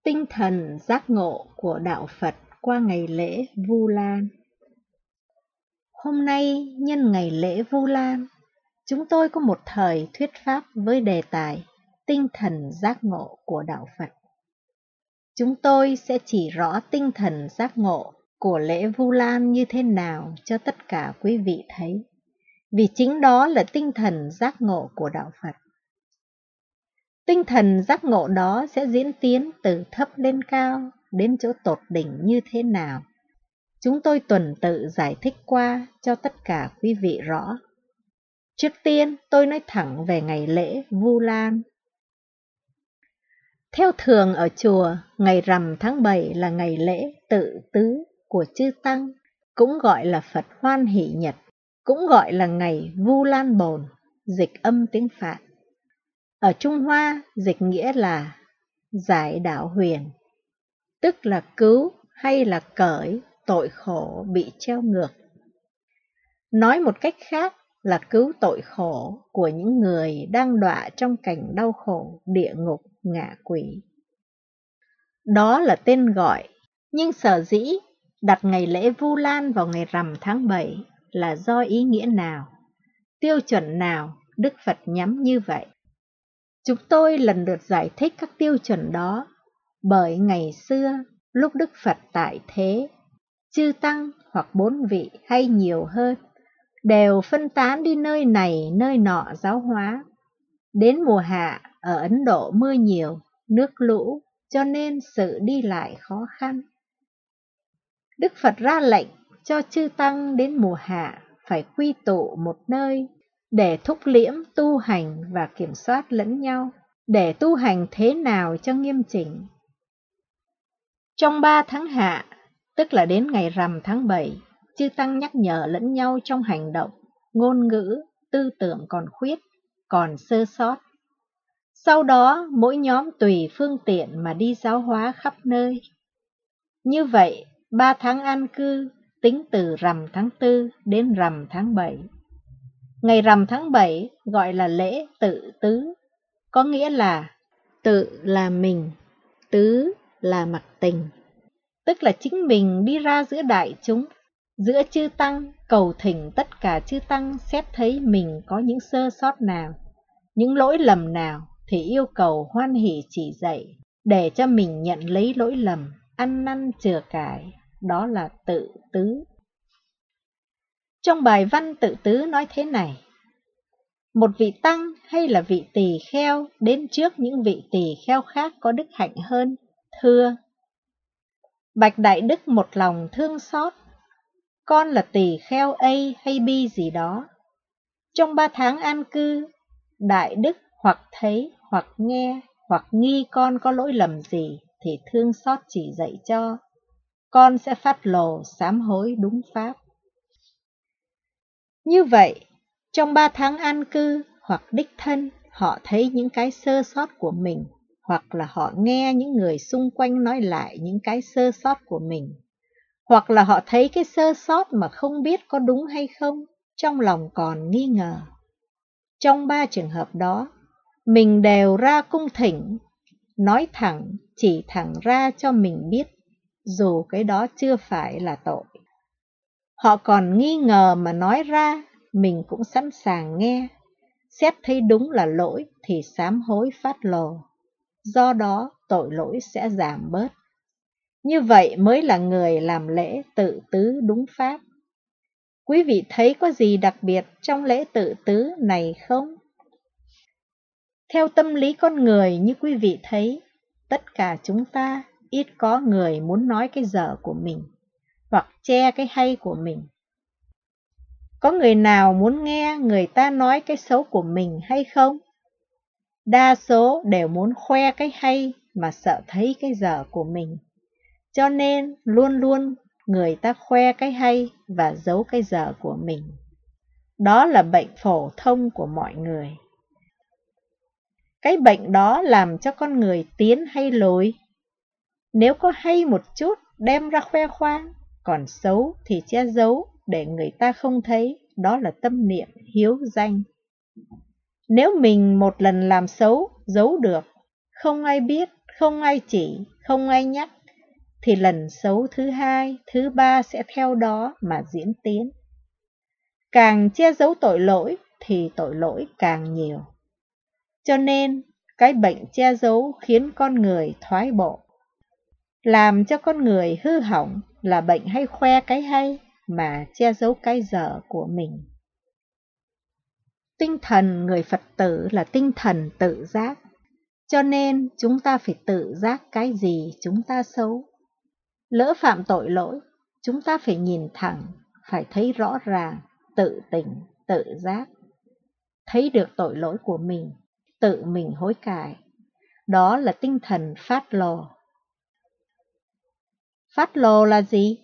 Tinh thần giác ngộ của Đạo Phật qua ngày lễ Vu Lan. Hôm nay nhân ngày lễ Vu Lan, chúng tôi có một thời thuyết pháp với đề tài tinh thần giác ngộ của Đạo Phật. Chúng tôi sẽ chỉ rõ tinh thần giác ngộ của lễ Vu Lan như thế nào cho tất cả quý vị thấy, vì chính đó là tinh thần giác ngộ của Đạo Phật. Tinh thần giác ngộ đó sẽ diễn tiến từ thấp lên cao đến chỗ tột đỉnh như thế nào. Chúng tôi tuần tự giải thích qua cho tất cả quý vị rõ. Trước tiên tôi nói thẳng về ngày lễ Vu Lan. Theo thường ở chùa, ngày rằm tháng 7 là ngày lễ tự tứ của chư Tăng, cũng gọi là Phật Hoan Hỷ Nhật, cũng gọi là ngày Vu Lan Bồn, dịch âm tiếng Phạn. Ở Trung Hoa, dịch nghĩa là giải đạo huyền, tức là cứu hay là cởi tội khổ bị treo ngược. Nói một cách khác là cứu tội khổ của những người đang đọa trong cảnh đau khổ, địa ngục, ngạ quỷ. Đó là tên gọi, nhưng sở dĩ đặt ngày lễ Vu Lan vào ngày rằm tháng 7 là do ý nghĩa nào, tiêu chuẩn nào Đức Phật nhắm như vậy. Chúng tôi lần lượt giải thích các tiêu chuẩn đó, bởi ngày xưa, lúc Đức Phật tại thế, chư Tăng hoặc 4 vị hay nhiều hơn, đều phân tán đi nơi này nơi nọ giáo hóa. Đến mùa hạ, ở Ấn Độ mưa nhiều, nước lũ, cho nên sự đi lại khó khăn. Đức Phật ra lệnh cho chư Tăng đến mùa hạ phải quy tụ một nơi để thúc liễm tu hành và kiểm soát lẫn nhau, để tu hành thế nào cho nghiêm chỉnh. Trong 3 tháng hạ, tức là đến ngày rằm tháng 7, chư Tăng nhắc nhở lẫn nhau trong hành động, ngôn ngữ, tư tưởng còn khuyết, còn sơ sót. Sau đó, mỗi nhóm tùy phương tiện mà đi giáo hóa khắp nơi. Như vậy, 3 tháng an cư, tính từ rằm tháng 4 đến rằm tháng 7. Ngày rằm tháng 7 gọi là lễ tự tứ, có nghĩa là tự là mình, tứ là mặc tình, tức là chính mình đi ra giữa đại chúng, giữa chư Tăng, cầu thỉnh tất cả chư Tăng xét thấy mình có những sơ sót nào, những lỗi lầm nào thì yêu cầu hoan hỷ chỉ dạy, để cho mình nhận lấy lỗi lầm, ăn năn chừa cải, đó là tự tứ. Trong bài văn tự tứ nói thế này: một vị Tăng hay là vị tỳ kheo đến trước những vị tỳ kheo khác có đức hạnh hơn, thưa: bạch Đại Đức một lòng thương xót, con là tỳ kheo A hay B gì đó. Trong 3 tháng an cư, Đại Đức hoặc thấy, hoặc nghe, hoặc nghi con có lỗi lầm gì thì thương xót chỉ dạy cho. Con sẽ phát lồ sám hối đúng pháp. Như vậy, trong 3 tháng an cư hoặc đích thân, họ thấy những cái sơ sót của mình, hoặc là họ nghe những người xung quanh nói lại những cái sơ sót của mình, hoặc là họ thấy cái sơ sót mà không biết có đúng hay không, trong lòng còn nghi ngờ. Trong 3 trường hợp đó, mình đều ra cung thỉnh, nói thẳng, chỉ thẳng ra cho mình biết, dù cái đó chưa phải là tội. Họ còn nghi ngờ mà nói ra, mình cũng sẵn sàng nghe, xét thấy đúng là lỗi thì sám hối phát lồ, do đó tội lỗi sẽ giảm bớt. Như vậy mới là người làm lễ tự tứ đúng pháp. Quý vị thấy có gì đặc biệt trong lễ tự tứ này không? Theo tâm lý con người như quý vị thấy, tất cả chúng ta ít có người muốn nói cái dở của mình, hoặc che cái hay của mình. Có người nào muốn nghe người ta nói cái xấu của mình hay không? Đa số đều muốn khoe cái hay mà sợ thấy cái dở của mình. Cho nên luôn luôn người ta khoe cái hay và giấu cái dở của mình. Đó là bệnh phổ thông của mọi người. Cái bệnh đó làm cho con người tiến hay lùi? Nếu có hay một chút đem ra khoe khoang, còn xấu thì che giấu để người ta không thấy, đó là tâm niệm hiếu danh. Nếu mình một lần làm xấu, giấu được, không ai biết, không ai chỉ, không ai nhắc, thì lần xấu thứ hai, thứ ba sẽ theo đó mà diễn tiến. Càng che giấu tội lỗi thì tội lỗi càng nhiều. Cho nên, cái bệnh che giấu khiến con người thoái bộ, làm cho con người hư hỏng là bệnh hay khoe cái hay mà che giấu cái dở của mình. Tinh thần người Phật tử là tinh thần tự giác, cho nên chúng ta phải tự giác cái gì chúng ta xấu. Lỡ phạm tội lỗi, chúng ta phải nhìn thẳng, phải thấy rõ ràng, tự tỉnh, tự giác. Thấy được tội lỗi của mình, tự mình hối cải. Đó là tinh thần phát lồ. Phát lồ là gì?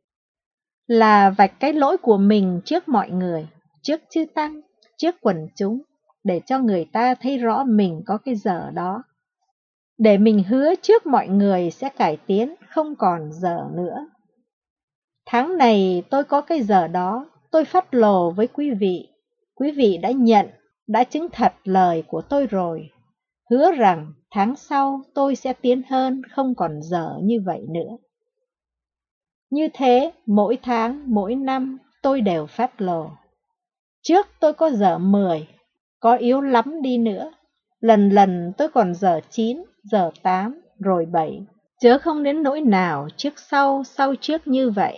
Là vạch cái lỗi của mình trước mọi người, trước chư tăng, trước quần chúng, để cho người ta thấy rõ mình có cái dở đó. Để mình hứa trước mọi người sẽ cải tiến, không còn dở nữa. Tháng này tôi có cái dở đó, tôi phát lồ với quý vị. Quý vị đã nhận, đã chứng thật lời của tôi rồi. Hứa rằng tháng sau tôi sẽ tiến hơn, không còn dở như vậy nữa. Như thế, mỗi tháng, mỗi năm tôi đều phát lồ. Trước tôi có dở 10, có yếu lắm đi nữa. Lần lần tôi còn dở 9, dở 8, rồi 7. Chớ không đến nỗi nào trước sau, sau trước như vậy.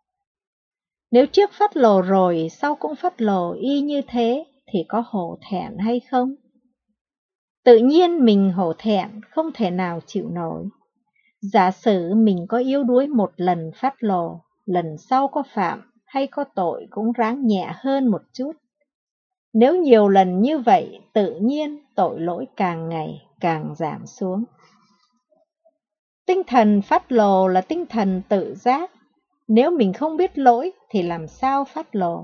Nếu trước phát lồ rồi, sau cũng phát lồ y như thế, thì có hổ thẹn hay không? Tự nhiên mình hổ thẹn, không thể nào chịu nổi. Giả sử mình có yếu đuối một lần phát lồ, lần sau có phạm hay có tội cũng ráng nhẹ hơn một chút. Nếu nhiều lần như vậy, tự nhiên tội lỗi càng ngày càng giảm xuống. Tinh thần phát lồ là tinh thần tự giác. Nếu mình không biết lỗi thì làm sao phát lồ?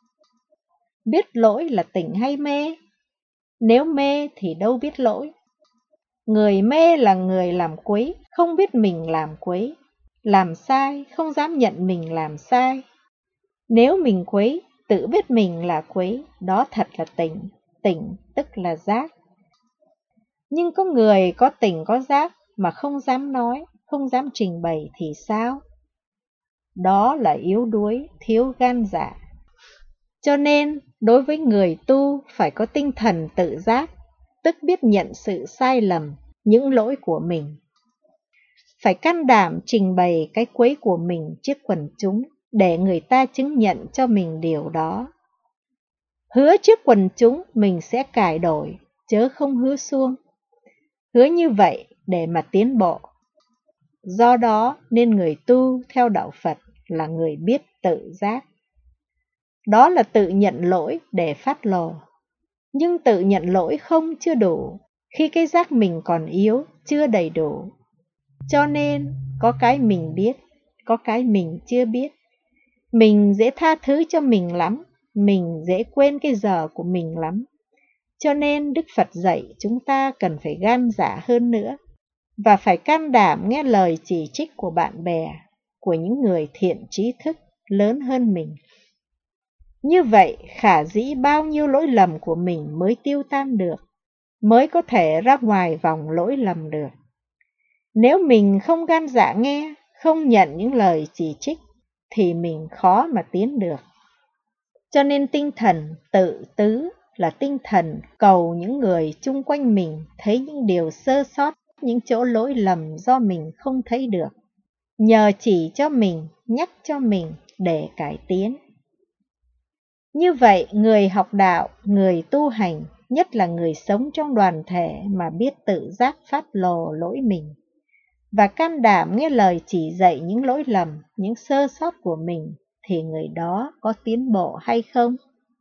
Biết lỗi là tỉnh hay mê? Nếu mê thì đâu biết lỗi. Người mê là người làm quấy, không biết mình làm quấy, làm sai, không dám nhận mình làm sai. Nếu mình quấy, tự biết mình là quấy, đó thật là tỉnh, tỉnh tức là giác. Nhưng có người có tỉnh có giác mà không dám nói, không dám trình bày thì sao? Đó là yếu đuối, thiếu gan dạ. Cho nên, đối với người tu phải có tinh thần tự giác, tức biết nhận sự sai lầm, những lỗi của mình. Phải can đảm trình bày cái quấy của mình trước quần chúng, để người ta chứng nhận cho mình điều đó. Hứa trước quần chúng mình sẽ cải đổi, chớ không hứa suông. Hứa như vậy để mà tiến bộ. Do đó nên người tu theo đạo Phật là người biết tự giác. Đó là tự nhận lỗi để phát lồ. Nhưng tự nhận lỗi không chưa đủ, khi cái giác mình còn yếu, chưa đầy đủ. Cho nên có cái mình biết, có cái mình chưa biết. Mình dễ tha thứ cho mình lắm, mình dễ quên cái giờ của mình lắm. Cho nên Đức Phật dạy chúng ta cần phải gan dạ hơn nữa, và phải can đảm nghe lời chỉ trích của bạn bè, của những người thiện trí thức lớn hơn mình. Như vậy khả dĩ bao nhiêu lỗi lầm của mình mới tiêu tan được, mới có thể ra ngoài vòng lỗi lầm được. Nếu mình không gan dạ nghe, không nhận những lời chỉ trích, thì mình khó mà tiến được. Cho nên tinh thần tự tứ là tinh thần cầu những người chung quanh mình thấy những điều sơ sót, những chỗ lỗi lầm do mình không thấy được, nhờ chỉ cho mình, nhắc cho mình để cải tiến. Như vậy, người học đạo, người tu hành, nhất là người sống trong đoàn thể mà biết tự giác phát lồ lỗi mình, và can đảm nghe lời chỉ dạy những lỗi lầm, những sơ sót của mình, thì người đó có tiến bộ hay không?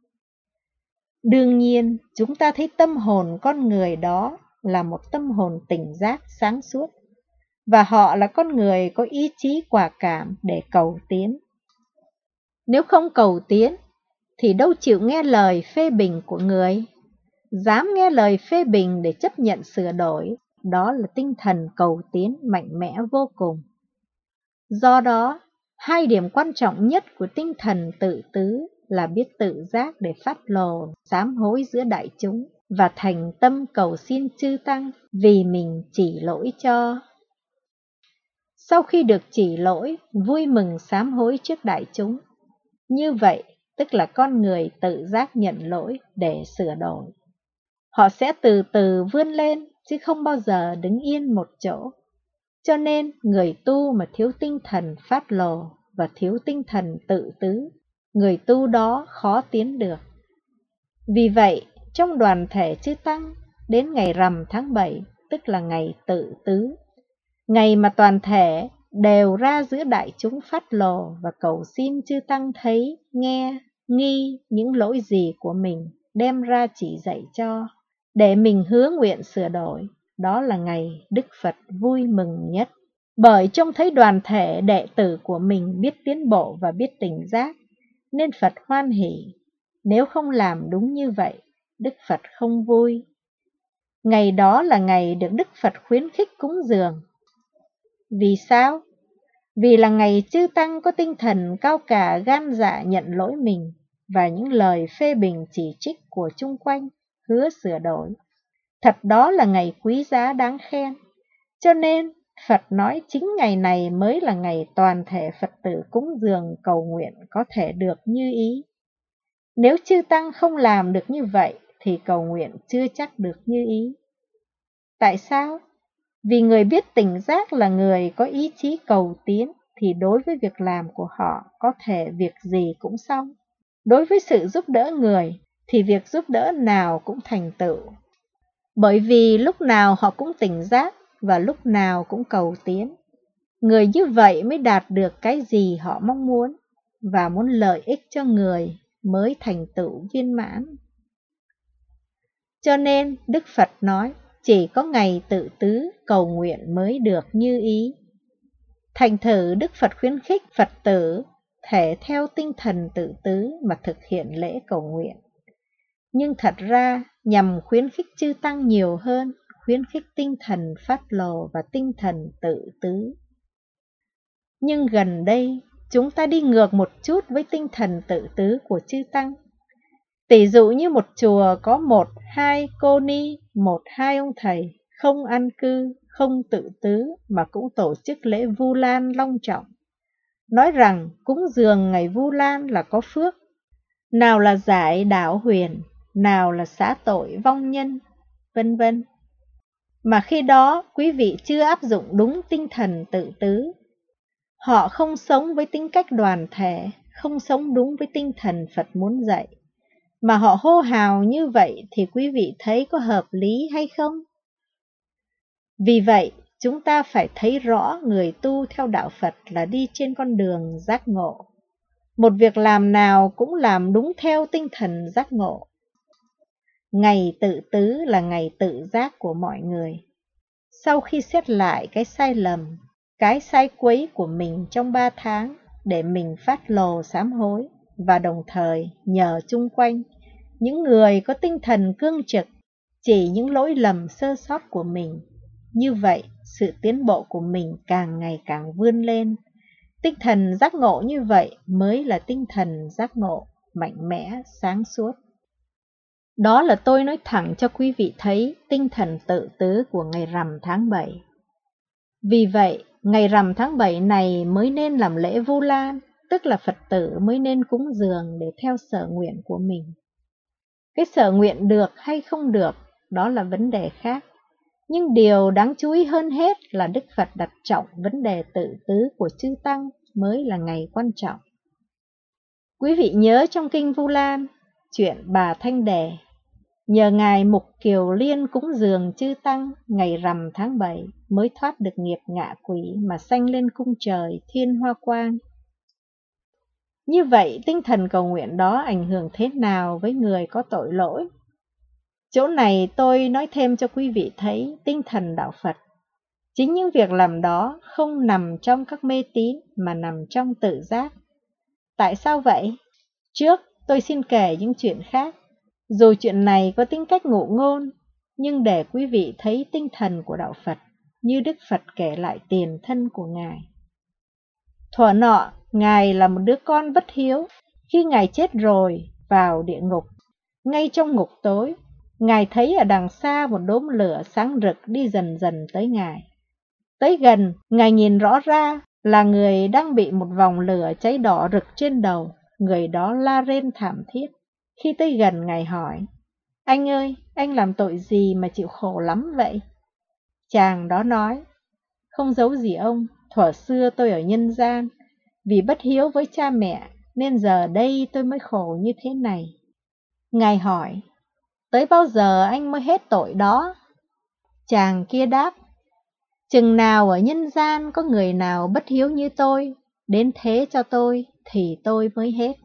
Đương nhiên, chúng ta thấy tâm hồn con người đó là một tâm hồn tỉnh giác sáng suốt, và họ là con người có ý chí quả cảm để cầu tiến. Nếu không cầu tiến, thì đâu chịu nghe lời phê bình của người. Dám nghe lời phê bình để chấp nhận sửa đổi, đó là tinh thần cầu tiến mạnh mẽ vô cùng. Do đó, hai điểm quan trọng nhất của tinh thần tự tứ là biết tự giác để phát lồ, sám hối giữa đại chúng, và thành tâm cầu xin chư tăng vì mình chỉ lỗi cho. sau khi được chỉ lỗi, vui mừng sám hối trước đại chúng. Như vậy, tức là con người tự giác nhận lỗi để sửa đổi. Họ sẽ từ từ vươn lên, chứ không bao giờ đứng yên một chỗ. Cho nên, người tu mà thiếu tinh thần phát lồ và thiếu tinh thần tự tứ, người tu đó khó tiến được. Vì vậy, trong đoàn thể chư Tăng, đến ngày rằm tháng 7, tức là ngày tự tứ, ngày mà toàn thể đều ra giữa đại chúng phát lồ và cầu xin chư Tăng thấy, nghe, nghi những lỗi gì của mình, đem ra chỉ dạy cho, để mình hứa nguyện sửa đổi. Đó là ngày Đức Phật vui mừng nhất. Bởi trông thấy đoàn thể đệ tử của mình biết tiến bộ và biết tỉnh giác, nên Phật hoan hỷ. Nếu không làm đúng như vậy, Đức Phật không vui. Ngày đó là ngày được Đức Phật khuyến khích cúng dường. Vì sao? Vì là ngày chư Tăng có tinh thần cao cả gan dạ nhận lỗi mình và những lời phê bình chỉ trích của chung quanh, hứa sửa đổi. Thật đó là ngày quý giá đáng khen. Cho nên, Phật nói chính ngày này mới là ngày toàn thể Phật tử cúng dường cầu nguyện có thể được như ý. Nếu chư Tăng không làm được như vậy, thì cầu nguyện chưa chắc được như ý. Tại sao? Vì người biết tỉnh giác là người có ý chí cầu tiến, thì đối với việc làm của họ có thể việc gì cũng xong. Đối với sự giúp đỡ người, thì việc giúp đỡ nào cũng thành tựu. Bởi vì lúc nào họ cũng tỉnh giác và lúc nào cũng cầu tiến. Người như vậy mới đạt được cái gì họ mong muốn, và muốn lợi ích cho người mới thành tựu viên mãn. Cho nên Đức Phật nói, chỉ có ngày tự tứ cầu nguyện mới được như ý. Thành thử Đức Phật khuyến khích Phật tử thể theo tinh thần tự tứ mà thực hiện lễ cầu nguyện. Nhưng thật ra nhằm khuyến khích chư Tăng nhiều hơn, khuyến khích tinh thần phát lồ và tinh thần tự tứ. Nhưng gần đây, chúng ta đi ngược một chút với tinh thần tự tứ của chư Tăng. Tỷ dụ như một chùa có 1-2 cô ni, 1-2 ông thầy, không an cư, không tự tứ mà cũng tổ chức lễ Vu Lan long trọng. Nói rằng cúng dường ngày Vu Lan là có phước, nào là giải đạo huyền, nào là xá tội vong nhân, vân vân. Mà khi đó quý vị chưa áp dụng đúng tinh thần tự tứ. Họ không sống với tính cách đoàn thể, không sống đúng với tinh thần Phật muốn dạy. Mà họ hô hào như vậy thì quý vị thấy có hợp lý hay không? Vì vậy, chúng ta phải thấy rõ người tu theo đạo Phật là đi trên con đường giác ngộ. Một việc làm nào cũng làm đúng theo tinh thần giác ngộ. Ngày tự tứ là ngày tự giác của mọi người. Sau khi xét lại cái sai lầm, cái sai quấy của mình trong 3 tháng để mình phát lồ sám hối và đồng thời nhờ chung quanh những người có tinh thần cương trực chỉ những lỗi lầm sơ sót của mình. Như vậy, sự tiến bộ của mình càng ngày càng vươn lên. Tinh thần giác ngộ như vậy mới là tinh thần giác ngộ mạnh mẽ, sáng suốt. Đó là tôi nói thẳng cho quý vị thấy tinh thần tự tứ của ngày rằm tháng 7. Vì vậy, ngày rằm tháng 7 này mới nên làm lễ Vu Lan, tức là Phật tử mới nên cúng dường để theo sở nguyện của mình. Cái sở nguyện được hay không được, đó là vấn đề khác. Nhưng điều đáng chú ý hơn hết là Đức Phật đặt trọng vấn đề tự tứ của chư Tăng mới là ngày quan trọng. Quý vị nhớ trong kinh Vu Lan, chuyện bà Thanh Đề, nhờ Ngài Mục Kiều Liên cúng dường chư Tăng ngày rằm tháng 7 mới thoát được nghiệp ngạ quỷ mà sanh lên cung trời Thiên Hoa Quang. Như vậy, tinh thần cầu nguyện đó ảnh hưởng thế nào với người có tội lỗi? Chỗ này tôi nói thêm cho quý vị thấy tinh thần đạo Phật. Chính những việc làm đó không nằm trong các mê tín mà nằm trong tự giác. Tại sao vậy? Trước, tôi xin kể những chuyện khác. Dù chuyện này có tính cách ngụ ngôn, nhưng để quý vị thấy tinh thần của đạo Phật, như Đức Phật kể lại tiền thân của Ngài. Thuở nọ, Ngài là một đứa con bất hiếu. Khi Ngài chết rồi, vào địa ngục, ngay trong ngục tối, Ngài thấy ở đằng xa một đốm lửa sáng rực đi dần dần tới Ngài. Tới gần, Ngài nhìn rõ ra là người đang bị một vòng lửa cháy đỏ rực trên đầu. Người đó la rên thảm thiết. Khi tới gần, Ngài hỏi, anh ơi, anh làm tội gì mà chịu khổ lắm vậy? Chàng đó nói, không giấu gì ông, thuở xưa tôi ở nhân gian, vì bất hiếu với cha mẹ, nên giờ đây tôi mới khổ như thế này. Ngài hỏi, tới bao giờ anh mới hết tội đó? Chàng kia đáp, chừng nào ở nhân gian có người nào bất hiếu như tôi, đến thế cho tôi, thì tôi mới hết.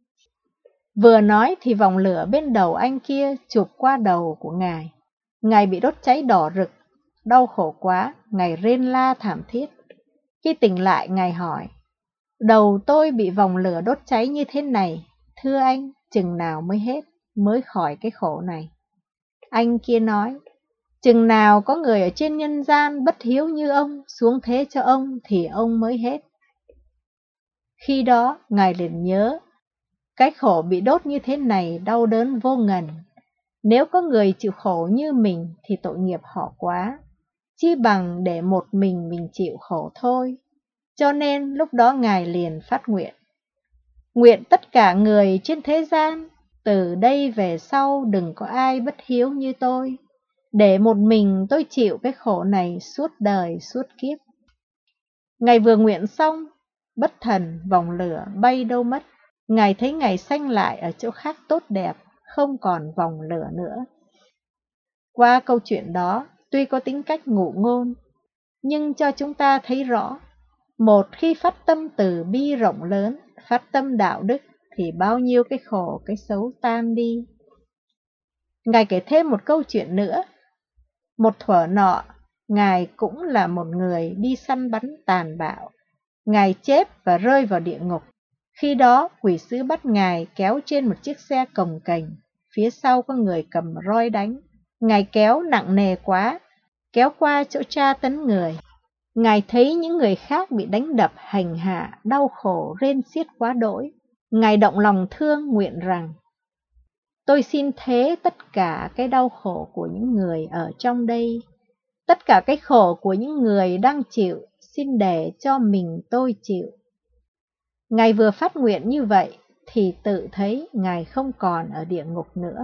Vừa nói thì vòng lửa bên đầu anh kia chụp qua đầu của Ngài. Ngài bị đốt cháy đỏ rực, đau khổ quá, Ngài rên la thảm thiết. Khi tỉnh lại, Ngài hỏi, đầu tôi bị vòng lửa đốt cháy như thế này, thưa anh, chừng nào mới hết, mới khỏi cái khổ này? Anh kia nói, chừng nào có người ở trên nhân gian bất hiếu như ông xuống thế cho ông thì ông mới hết. Khi đó, Ngài liền nhớ, cái khổ bị đốt như thế này đau đớn vô ngần. Nếu có người chịu khổ như mình thì tội nghiệp họ quá, chi bằng để một mình chịu khổ thôi. Cho nên lúc đó Ngài liền phát nguyện. Nguyện tất cả người trên thế gian, từ đây về sau đừng có ai bất hiếu như tôi, để một mình tôi chịu cái khổ này suốt đời suốt kiếp. Ngài vừa nguyện xong, bất thần vòng lửa bay đâu mất. Ngài thấy ngày sanh lại ở chỗ khác tốt đẹp, không còn vòng lửa nữa. Qua câu chuyện đó, tuy có tính cách ngụ ngôn, nhưng cho chúng ta thấy rõ, một khi phát tâm từ bi rộng lớn, phát tâm đạo đức, thì bao nhiêu cái khổ, cái xấu tan đi. Ngài kể thêm một câu chuyện nữa. Một thuở nọ, Ngài cũng là một người đi săn bắn tàn bạo. Ngài chết và rơi vào địa ngục. Khi đó, quỷ sứ bắt Ngài kéo trên một chiếc xe cồng kềnh, phía sau có người cầm roi đánh. Ngài kéo nặng nề quá, kéo qua chỗ tra tấn người. Ngài thấy những người khác bị đánh đập, hành hạ, đau khổ, rên xiết quá đỗi. Ngài động lòng thương nguyện rằng, tôi xin thế tất cả cái đau khổ của những người ở trong đây, tất cả cái khổ của những người đang chịu, xin để cho mình tôi chịu. Ngài vừa phát nguyện như vậy, thì tự thấy Ngài không còn ở địa ngục nữa.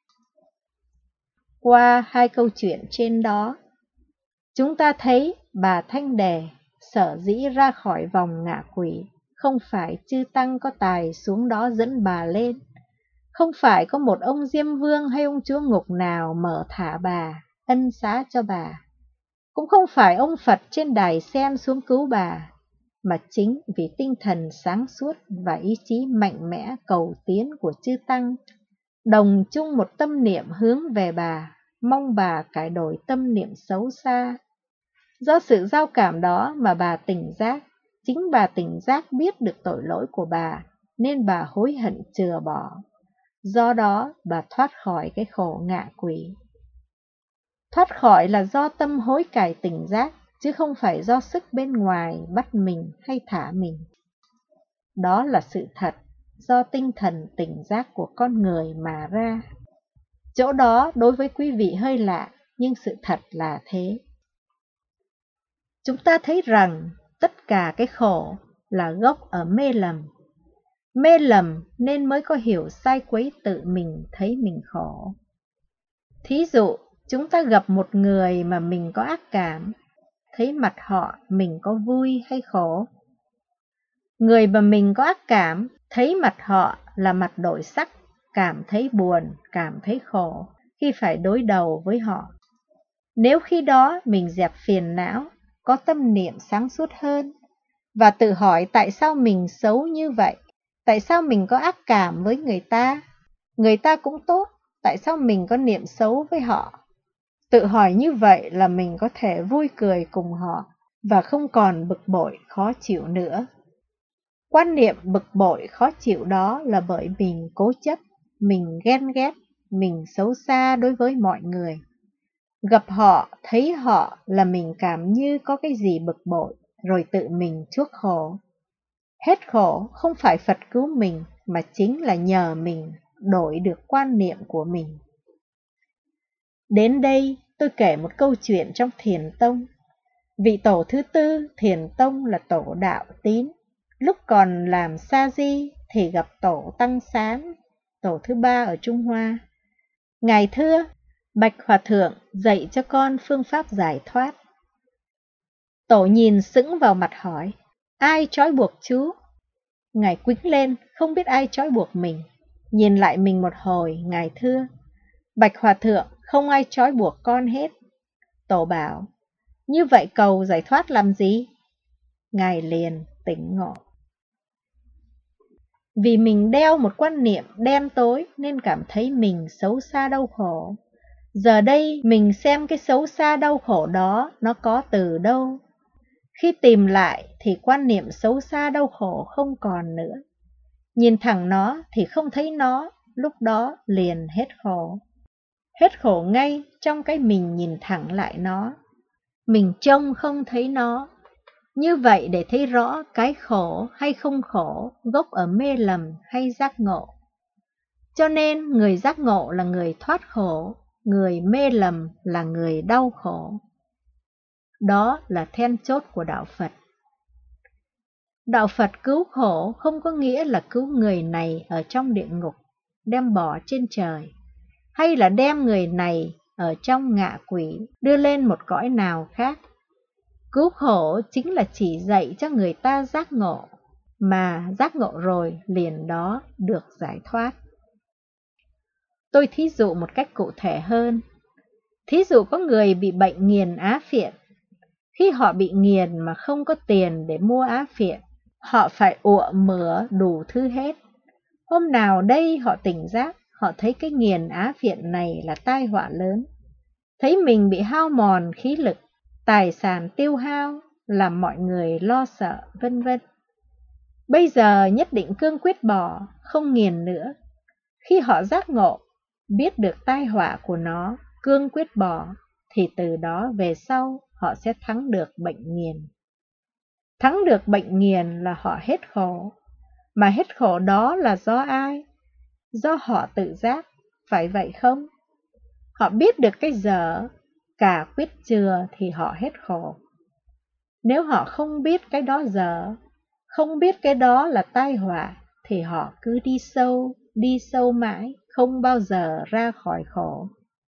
Qua hai câu chuyện trên đó, chúng ta thấy bà Thanh Đề sở dĩ ra khỏi vòng ngạ quỷ, không phải chư tăng có tài xuống đó dẫn bà lên, không phải có một ông Diêm Vương hay ông chúa ngục nào mở thả bà, ân xá cho bà, cũng không phải ông Phật trên đài sen xuống cứu bà, mà chính vì tinh thần sáng suốt và ý chí mạnh mẽ cầu tiến của chư tăng, đồng chung một tâm niệm hướng về bà, mong bà cải đổi tâm niệm xấu xa. Do sự giao cảm đó mà bà tỉnh giác, chính bà tỉnh giác biết được tội lỗi của bà, nên bà hối hận chừa bỏ. Do đó bà thoát khỏi cái khổ ngạ quỷ. Thoát khỏi là do tâm hối cải tỉnh giác, chứ không phải do sức bên ngoài bắt mình hay thả mình. Đó là sự thật, do tinh thần tỉnh giác của con người mà ra. Chỗ đó đối với quý vị hơi lạ, nhưng sự thật là thế. Chúng ta thấy rằng tất cả cái khổ là gốc ở mê lầm. Mê lầm nên mới có hiểu sai quấy tự mình thấy mình khổ. Thí dụ, chúng ta gặp một người mà mình có ác cảm, thấy mặt họ mình có vui hay khổ. Người mà mình có ác cảm, thấy mặt họ là mặt đổi sắc, cảm thấy buồn, cảm thấy khổ khi phải đối đầu với họ. Nếu khi đó mình dẹp phiền não, có tâm niệm sáng suốt hơn, và tự hỏi tại sao mình xấu như vậy, tại sao mình có ác cảm với người ta cũng tốt, tại sao mình có niệm xấu với họ. Tự hỏi như vậy là mình có thể vui cười cùng họ và không còn bực bội khó chịu nữa. Quan niệm bực bội khó chịu đó là bởi mình cố chấp, mình ghen ghét, mình xấu xa đối với mọi người. Gặp họ, thấy họ là mình cảm như có cái gì bực bội, rồi tự mình chuốc khổ. Hết khổ không phải Phật cứu mình, mà chính là nhờ mình đổi được quan niệm của mình. Đến đây tôi kể một câu chuyện trong Thiền Tông. Vị tổ thứ tư Thiền Tông là tổ Đạo Tín. Lúc còn làm sa di thì gặp tổ Tăng Sán, tổ thứ ba ở Trung Hoa. Ngài thưa, bạch hòa thượng dạy cho con phương pháp giải thoát. Tổ nhìn sững vào mặt hỏi, ai trói buộc chú? Ngài quĩnh lên, không biết ai trói buộc mình. Nhìn lại mình một hồi, Ngài thưa, bạch hòa thượng không ai trói buộc con hết. Tổ bảo, như vậy cầu giải thoát làm gì? Ngài liền tỉnh ngộ. Vì mình đeo một quan niệm đen tối nên cảm thấy mình xấu xa đau khổ. Giờ đây mình xem cái xấu xa đau khổ đó nó có từ đâu. Khi tìm lại thì quan niệm xấu xa đau khổ không còn nữa. Nhìn thẳng nó thì không thấy nó, lúc đó liền hết khổ. Hết khổ ngay trong cái mình nhìn thẳng lại nó. Mình trông không thấy nó. Như vậy để thấy rõ cái khổ hay không khổ, gốc ở mê lầm hay giác ngộ. Cho nên người giác ngộ là người thoát khổ, người mê lầm là người đau khổ. Đó là then chốt của đạo Phật. Đạo Phật cứu khổ không có nghĩa là cứu người này ở trong địa ngục, đem bỏ trên trời, hay là đem người này ở trong ngạ quỷ đưa lên một cõi nào khác. Cứu khổ chính là chỉ dạy cho người ta giác ngộ, mà giác ngộ rồi liền đó được giải thoát. Tôi thí dụ một cách cụ thể hơn. Thí dụ có người bị bệnh nghiền á phiện. Khi họ bị nghiền mà không có tiền để mua á phiện, họ phải ụa mửa đủ thứ hết. Hôm nào đây họ tỉnh giác, họ thấy cái nghiền á phiện này là tai họa lớn. Thấy mình bị hao mòn khí lực, tài sản tiêu hao, làm mọi người lo sợ, vân vân. Bây giờ nhất định cương quyết bỏ, không nghiền nữa. Khi họ giác ngộ, biết được tai họa của nó, cương quyết bỏ, thì từ đó về sau họ sẽ thắng được bệnh nghiền. Thắng được bệnh nghiền là họ hết khổ. Mà hết khổ đó là do ai? Do họ tự giác, phải vậy không? Họ biết được cái dở, cả quyết chừa thì họ hết khổ. Nếu họ không biết cái đó dở, không biết cái đó là tai họa, thì họ cứ đi sâu mãi, không bao giờ ra khỏi khổ.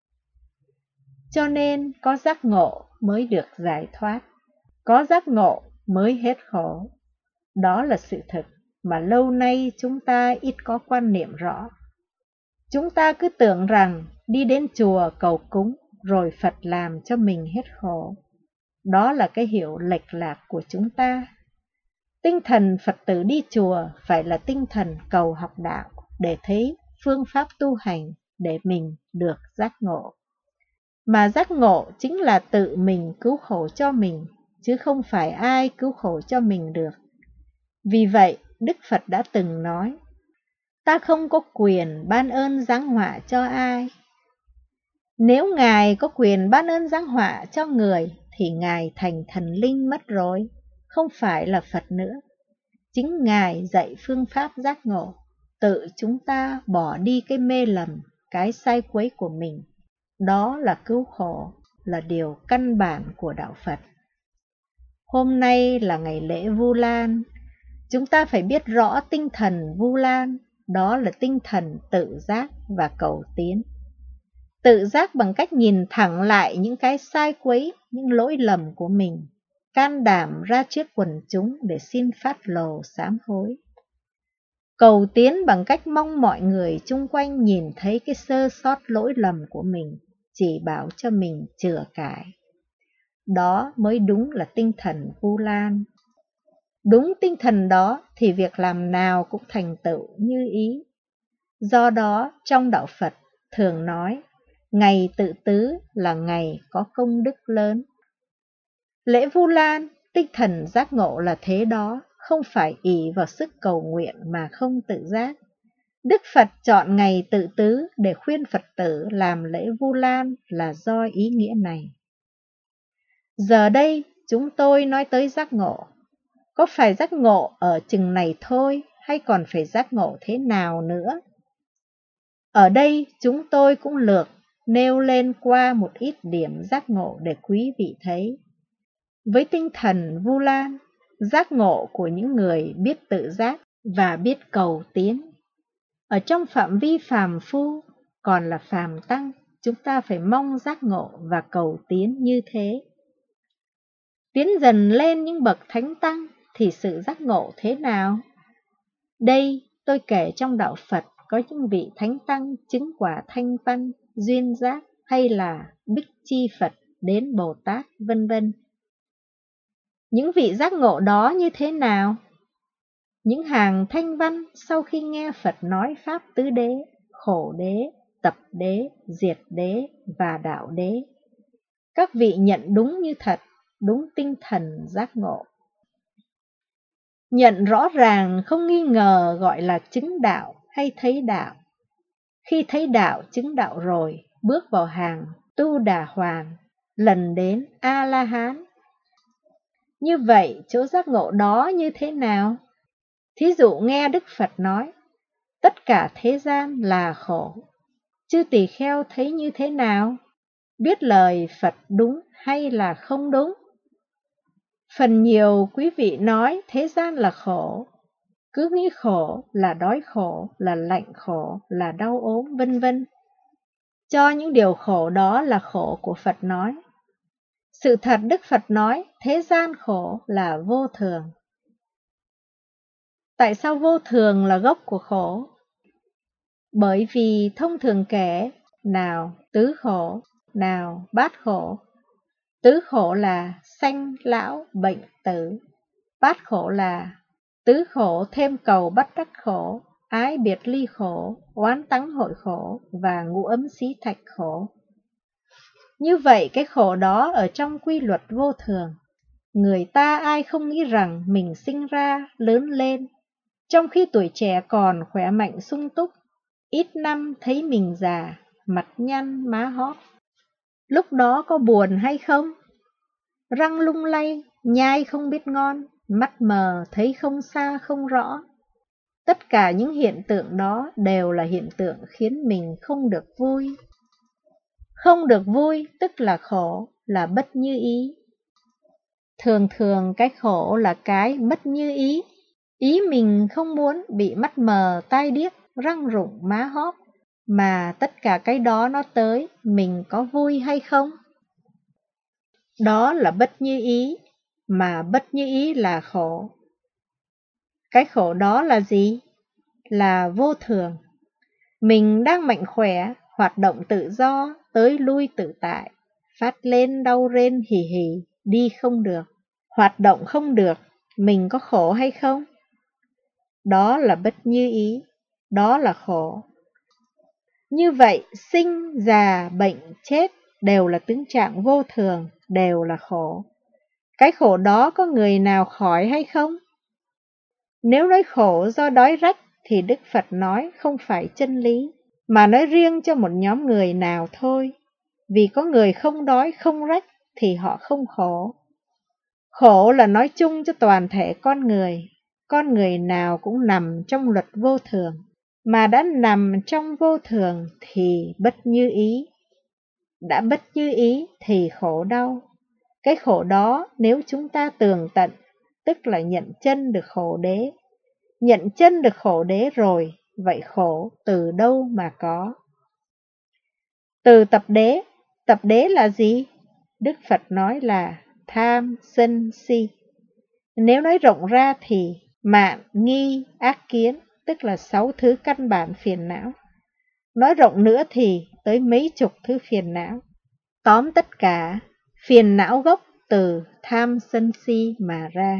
Cho nên có giác ngộ mới được giải thoát, có giác ngộ mới hết khổ. Đó là sự thật mà lâu nay chúng ta ít có quan niệm rõ. Chúng ta cứ tưởng rằng đi đến chùa cầu cúng rồi Phật làm cho mình hết khổ. Đó là cái hiểu lệch lạc của chúng ta. Tinh thần Phật tử đi chùa phải là tinh thần cầu học đạo để thấy phương pháp tu hành để mình được giác ngộ. Mà giác ngộ chính là tự mình cứu khổ cho mình, chứ không phải ai cứu khổ cho mình được. Vì vậy, Đức Phật đã từng nói, ta không có quyền ban ơn giáng họa cho ai. Nếu Ngài có quyền ban ơn giáng họa cho người, thì Ngài thành thần linh mất rồi, không phải là Phật nữa. Chính Ngài dạy phương pháp giác ngộ, tự chúng ta bỏ đi cái mê lầm, cái sai quấy của mình. Đó là cứu khổ, là điều căn bản của đạo Phật. Hôm nay là ngày lễ Vu Lan. Chúng ta phải biết rõ tinh thần Vu Lan, đó là tinh thần tự giác và cầu tiến. Tự giác bằng cách nhìn thẳng lại những cái sai quấy, những lỗi lầm của mình, can đảm ra trước quần chúng để xin phát lồ sám hối. Cầu tiến bằng cách mong mọi người chung quanh nhìn thấy cái sơ sót lỗi lầm của mình, chỉ bảo cho mình chữa cải. Đó mới đúng là tinh thần Vu Lan. Đúng tinh thần đó thì việc làm nào cũng thành tựu như ý. Do đó trong đạo Phật thường nói, ngày tự tứ là ngày có công đức lớn. Lễ Vu Lan, tinh thần giác ngộ là thế đó, không phải ỷ vào sức cầu nguyện mà không tự giác. Đức Phật chọn ngày tự tứ để khuyên Phật tử làm lễ Vu Lan là do ý nghĩa này. Giờ đây chúng tôi nói tới giác ngộ. Có phải giác ngộ ở chừng này thôi hay còn phải giác ngộ thế nào nữa? Ở đây chúng tôi cũng lược nêu lên qua một ít điểm giác ngộ để quý vị thấy. với tinh thần Vu Lan, giác ngộ của những người biết tự giác và biết cầu tiến. Ở trong phạm vi phàm phu, còn là phàm tăng, chúng ta phải mong giác ngộ và cầu tiến như thế. Tiến dần lên những bậc thánh tăng thì sự giác ngộ thế nào? Đây tôi kể trong đạo Phật có những vị thánh tăng chứng quả thanh văn, duyên giác hay là Bích Chi Phật đến Bồ Tát vân vân. Những vị giác ngộ đó như thế nào? Những hàng thanh văn sau khi nghe Phật nói Pháp tứ đế, khổ đế, tập đế, diệt đế và đạo đế, các vị nhận đúng như thật, đúng tinh thần giác ngộ. Nhận rõ ràng không nghi ngờ gọi là chứng đạo hay thấy đạo. Khi thấy đạo chứng đạo rồi, bước vào hàng Tu Đà Hoàn, lần đến A-la-hán. Như vậy, chỗ giác ngộ đó như thế nào? Thí dụ nghe Đức Phật nói, tất cả thế gian là khổ. Chư tỳ kheo thấy như thế nào? Biết lời Phật đúng hay là không đúng? Phần nhiều quý vị nói thế gian là khổ, cứ nghĩ khổ là đói khổ, là lạnh khổ, là đau ốm, vân vân. Cho những điều khổ đó là khổ của Phật nói. Sự thật Đức Phật nói thế gian khổ là vô thường. Tại sao vô thường là gốc của khổ? Bởi vì thông thường kể, nào tứ khổ, nào bát khổ. Tứ khổ là sanh, lão, bệnh, tử. Bát khổ là tứ khổ thêm cầu bắt đắc khổ, ái biệt ly khổ, oán tắng hội khổ và ngũ ấm xí thạch khổ. Như vậy cái khổ đó ở trong quy luật vô thường. Người ta ai không nghĩ rằng mình sinh ra, lớn lên, trong khi tuổi trẻ còn khỏe mạnh sung túc, ít năm thấy mình già, mặt nhăn, má hóp. Lúc đó có buồn hay không? Răng lung lay, nhai không biết ngon, mắt mờ thấy không xa không rõ. Tất cả những hiện tượng đó đều là hiện tượng khiến mình không được vui. Không được vui tức là khổ, là bất như ý. Thường thường cái khổ là cái bất như ý. Ý mình không muốn bị mắt mờ, tai điếc, răng rụng, má hóp. Mà tất cả cái đó nó tới, mình có vui hay không? Đó là bất như ý, mà bất như ý là khổ. Cái khổ đó là gì? Là vô thường. Mình đang mạnh khỏe, hoạt động tự do, tới lui tự tại, phát lên đau rên hì hì, đi không được, hoạt động không được, mình có khổ hay không? Đó là bất như ý, đó là khổ. Như vậy, sinh, già, bệnh, chết đều là tướng trạng vô thường, đều là khổ. Cái khổ đó có người nào khỏi hay không? Nếu nói khổ do đói rách thì Đức Phật nói không phải chân lý, mà nói riêng cho một nhóm người nào thôi. Vì có người không đói không rách thì họ không khổ. Khổ là nói chung cho toàn thể con người nào cũng nằm trong luật vô thường. Mà đã nằm trong vô thường thì bất như ý. Đã bất như ý thì khổ đau. Cái khổ đó nếu chúng ta tường tận, tức là nhận chân được khổ đế. Nhận chân được khổ đế rồi, vậy khổ từ đâu mà có? Từ tập đế là gì? Đức Phật nói là tham, sân, si. Nếu nói rộng ra thì mạn, nghi, ác kiến, tức là 6 thứ căn bản phiền não. Nói rộng nữa thì tới mấy chục thứ phiền não. Tóm tất cả, phiền não gốc từ tham sân si mà ra.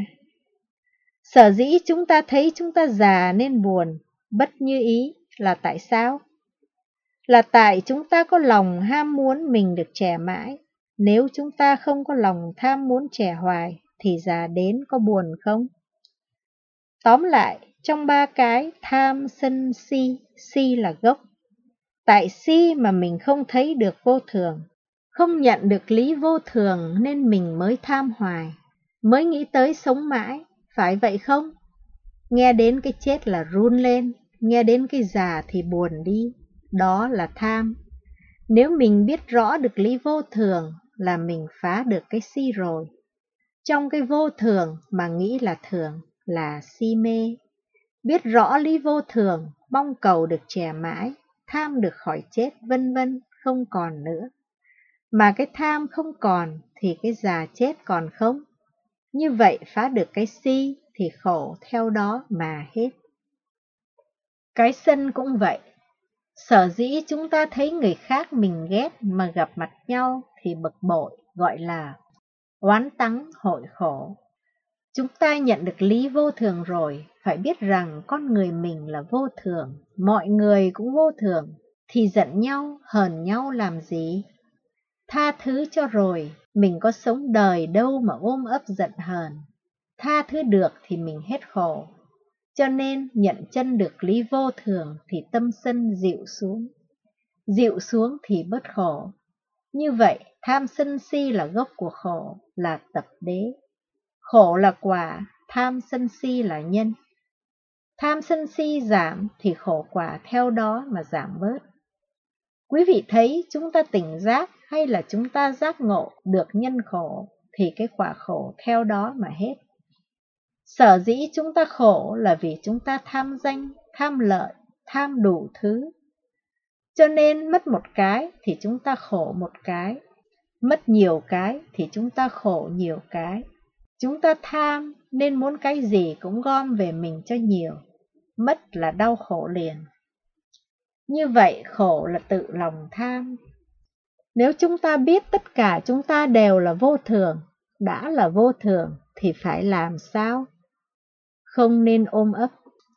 Sở dĩ chúng ta thấy chúng ta già nên buồn, bất như ý là tại sao? Là tại chúng ta có lòng ham muốn mình được trẻ mãi. Nếu chúng ta không có lòng tham muốn trẻ hoài thì già đến có buồn không? Tóm lại, trong 3 cái tham sân si, si là gốc. Tại si mà mình không thấy được vô thường, không nhận được lý vô thường nên mình mới tham hoài, mới nghĩ tới sống mãi, phải vậy không? Nghe đến cái chết là run lên, nghe đến cái già thì buồn đi, đó là tham. Nếu mình biết rõ được lý vô thường là mình phá được cái si rồi. Trong cái vô thường mà nghĩ là thường là si mê. Biết rõ lý vô thường, mong cầu được trẻ mãi, tham được khỏi chết, vân vân, không còn nữa. Mà cái tham không còn thì cái già chết còn không. Như vậy phá được cái si thì khổ theo đó mà hết. Cái sân cũng vậy. Sở dĩ chúng ta thấy người khác mình ghét mà gặp mặt nhau thì bực bội, gọi là oán tắng hội khổ. Chúng ta nhận được lý vô thường rồi, phải biết rằng con người mình là vô thường, mọi người cũng vô thường, thì giận nhau, hờn nhau làm gì? Tha thứ cho rồi, mình có sống đời đâu mà ôm ấp giận hờn. Tha thứ được thì mình hết khổ. Cho nên nhận chân được lý vô thường thì tâm sân dịu xuống. Dịu xuống thì bớt khổ. Như vậy tham sân si là gốc của khổ, là tập đế. Khổ là quả, tham sân si là nhân. Tham sân si giảm thì khổ quả theo đó mà giảm bớt. Quý vị thấy chúng ta tỉnh giác hay là chúng ta giác ngộ được nhân khổ thì cái quả khổ theo đó mà hết. Sở dĩ chúng ta khổ là vì chúng ta tham danh, tham lợi, tham đủ thứ. Cho nên mất một cái thì chúng ta khổ một cái, mất nhiều cái thì chúng ta khổ nhiều cái. Chúng ta tham nên muốn cái gì cũng gom về mình cho nhiều, mất là đau khổ liền. Như vậy khổ là tự lòng tham. Nếu chúng ta biết tất cả chúng ta đều là vô thường, đã là vô thường thì phải làm sao? Không nên ôm ấp.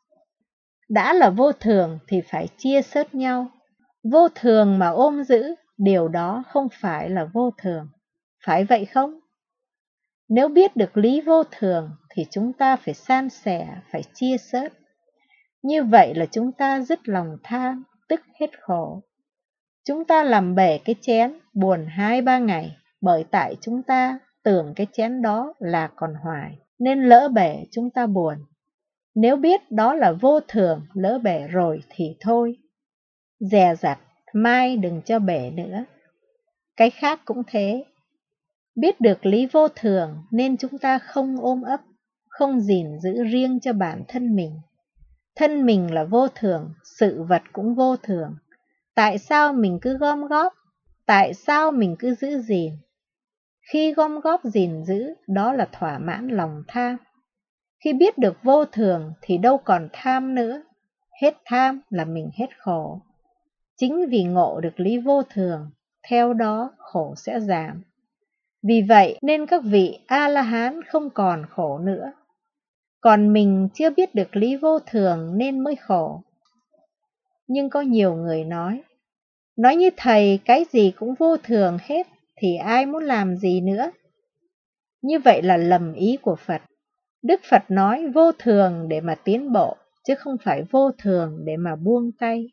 Đã là vô thường thì phải chia sớt nhau. Vô thường mà ôm giữ, điều đó không phải là vô thường. Phải vậy không? Nếu biết được lý vô thường thì chúng ta phải san sẻ, phải chia sớt. Như vậy là chúng ta dứt lòng tham, tức hết khổ. Chúng ta làm bể cái chén, buồn 2-3 ngày, bởi tại chúng ta tưởng cái chén đó là còn hoài, nên lỡ bể chúng ta buồn. Nếu biết đó là vô thường, lỡ bể rồi thì thôi. Dè dặt, mai đừng cho bể nữa. Cái khác cũng thế. Biết được lý vô thường nên chúng ta không ôm ấp, không gìn giữ riêng cho bản thân mình. Thân mình là vô thường, sự vật cũng vô thường. Tại sao mình cứ gom góp? Tại sao mình cứ giữ gìn? Khi gom góp gìn giữ, đó là thỏa mãn lòng tham. Khi biết được vô thường thì đâu còn tham nữa. Hết tham là mình hết khổ. Chính vì ngộ được lý vô thường, theo đó khổ sẽ giảm. Vì vậy nên các vị A-la-hán không còn khổ nữa. Còn mình chưa biết được lý vô thường nên mới khổ. Nhưng có nhiều người nói như thầy cái gì cũng vô thường hết thì ai muốn làm gì nữa. Như vậy là lầm ý của Phật. Đức Phật nói vô thường để mà tiến bộ, chứ không phải vô thường để mà buông tay.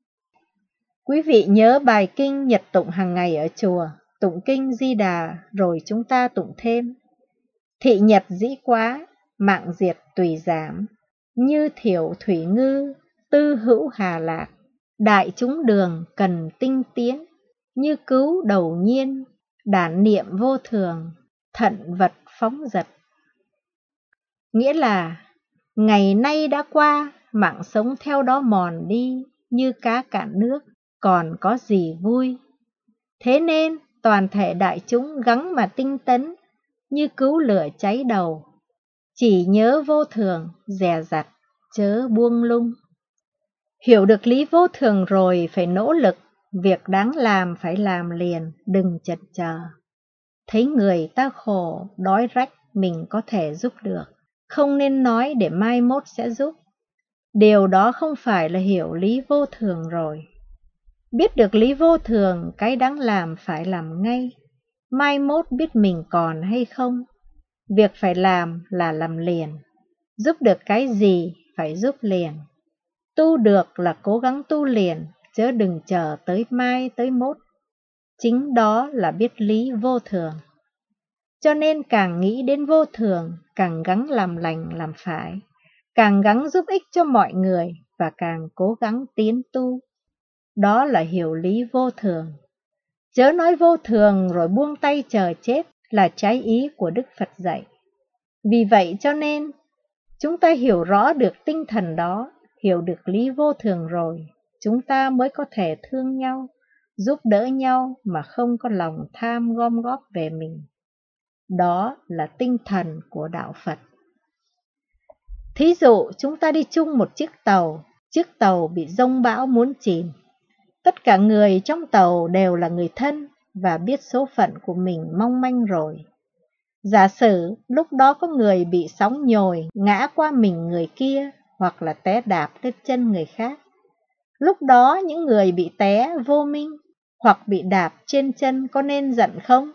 Quý vị nhớ bài kinh nhật tụng hàng ngày ở chùa, tụng kinh Di Đà rồi chúng ta tụng thêm. Thị nhật dĩ quá, mạng diệt tùy giảm, như thiểu thủy ngư, tư hữu hà lạc. Đại chúng đường cần tinh tiến, như cứu đầu nhiên, đản niệm vô thường, thận vật phóng dật. Nghĩa là, ngày nay đã qua, mạng sống theo đó mòn đi, như cá cạn nước, còn có gì vui. Thế nên, toàn thể đại chúng gắng mà tinh tấn, như cứu lửa cháy đầu. Chỉ nhớ vô thường, dè dặt, chớ buông lung. Hiểu được lý vô thường rồi phải nỗ lực, việc đáng làm phải làm liền, đừng chần chờ. Thấy người ta khổ, đói rách mình có thể giúp được, không nên nói để mai mốt sẽ giúp. Điều đó không phải là hiểu lý vô thường rồi. Biết được lý vô thường, cái đáng làm phải làm ngay. Mai mốt biết mình còn hay không. Việc phải làm là làm liền. Giúp được cái gì phải giúp liền. Tu được là cố gắng tu liền, chớ đừng chờ tới mai tới mốt. Chính đó là biết lý vô thường. Cho nên càng nghĩ đến vô thường, càng gắng làm lành làm phải, càng gắng giúp ích cho mọi người và càng cố gắng tiến tu. Đó là hiểu lý vô thường. Chớ nói vô thường rồi buông tay chờ chết, là trái ý của Đức Phật dạy. Vì vậy cho nên, chúng ta hiểu rõ được tinh thần đó, hiểu được lý vô thường rồi, chúng ta mới có thể thương nhau, giúp đỡ nhau mà không có lòng tham gom góp về mình. Đó là tinh thần của đạo Phật. Thí dụ chúng ta đi chung một chiếc tàu bị giông bão muốn chìm. Tất cả người trong tàu đều là người thân và biết số phận của mình mong manh rồi. Giả sử lúc đó có người bị sóng nhồi ngã qua mình người kia hoặc là té đạp lên chân người khác. Lúc đó những người bị té vô minh hoặc bị đạp trên chân có nên giận không?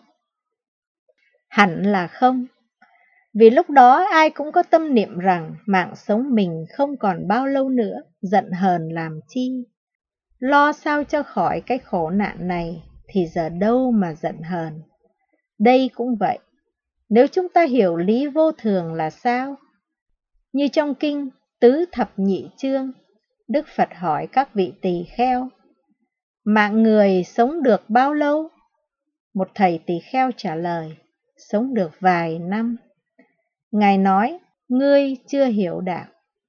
Hẳn là không. Vì lúc đó ai cũng có tâm niệm rằng mạng sống mình không còn bao lâu nữa, giận hờn làm chi. Lo sao cho khỏi cái khổ nạn này thì giờ đâu mà giận hờn. Đây cũng vậy. Nếu chúng ta hiểu lý vô thường là sao? Như trong kinh Tứ Thập Nhị Chương, Đức Phật hỏi các vị tỳ kheo, mạng người sống được bao lâu? Một thầy tỳ kheo trả lời, sống được vài năm. Ngài nói, ngươi chưa hiểu đạo.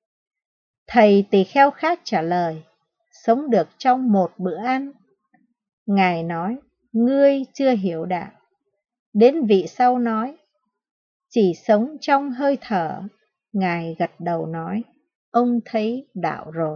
Thầy tỳ kheo khác trả lời, sống được trong một bữa ăn. Ngài nói, ngươi chưa hiểu đạo. Đến vị sau nói, chỉ sống trong hơi thở. Ngài gật đầu nói, ông thấy đạo rồi.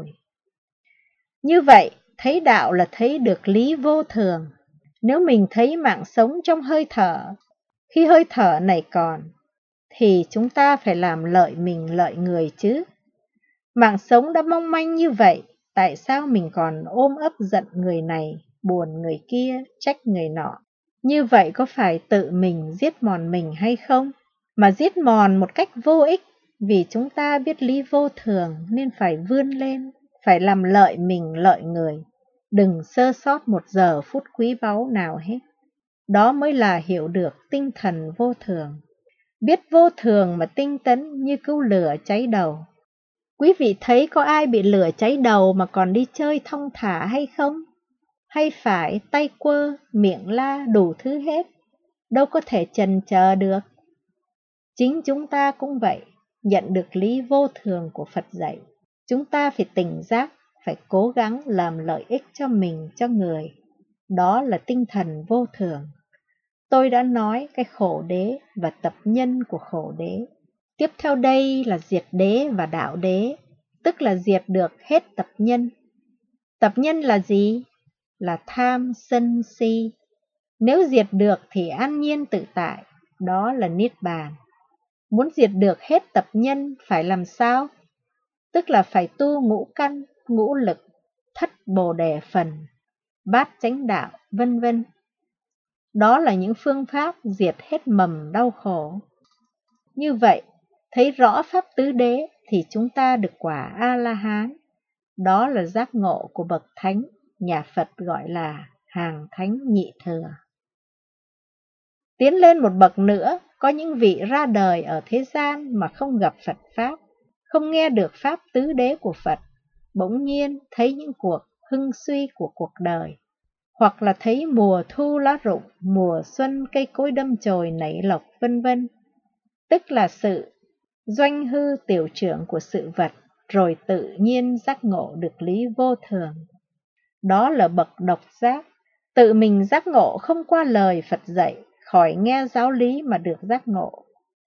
Như vậy, thấy đạo là thấy được lý vô thường. Nếu mình thấy mạng sống trong hơi thở, khi hơi thở này còn, thì chúng ta phải làm lợi mình lợi người chứ. Mạng sống đã mong manh như vậy, tại sao mình còn ôm ấp giận người này, buồn người kia, trách người nọ? Như vậy có phải tự mình giết mòn mình hay không? Mà giết mòn một cách vô ích, vì chúng ta biết lý vô thường nên phải vươn lên, phải làm lợi mình lợi người. Đừng sơ sót một giờ phút quý báu nào hết. Đó mới là hiểu được tinh thần vô thường. Biết vô thường mà tinh tấn như cứu lửa cháy đầu. Quý vị thấy có ai bị lửa cháy đầu mà còn đi chơi thong thả hay không? Hay phải tay quơ, miệng la đủ thứ hết? Đâu có thể chần chờ được. Chính chúng ta cũng vậy, nhận được lý vô thường của Phật dạy. Chúng ta phải tỉnh giác, phải cố gắng làm lợi ích cho mình, cho người. Đó là tinh thần vô thường. Tôi đã nói cái khổ đế và tập nhân của khổ đế. Tiếp theo đây là diệt đế và đạo đế, tức là diệt được hết tập nhân. Tập nhân là gì? Là tham, sân, si. Nếu diệt được thì an nhiên tự tại, đó là niết bàn. Muốn diệt được hết tập nhân phải làm sao? Tức là phải tu ngũ căn, ngũ lực, thất bồ đề phần, bát chánh đạo, vân vân. Đó là những phương pháp diệt hết mầm đau khổ. Như vậy, thấy rõ pháp tứ đế thì chúng ta được quả A-la-hán. Đó là giác ngộ của bậc thánh, nhà Phật gọi là hàng thánh nhị thừa. Tiến lên một bậc nữa, có những vị ra đời ở thế gian mà không gặp Phật Pháp, không nghe được Pháp tứ đế của Phật, bỗng nhiên thấy những cuộc hưng suy của cuộc đời, hoặc là thấy mùa thu lá rụng, mùa xuân cây cối đâm chồi nảy lộc vân vân, tức là sự doanh hư tiểu trưởng của sự vật, rồi tự nhiên giác ngộ được lý vô thường. Đó là bậc độc giác, tự mình giác ngộ không qua lời Phật dạy, khỏi nghe giáo lý mà được giác ngộ.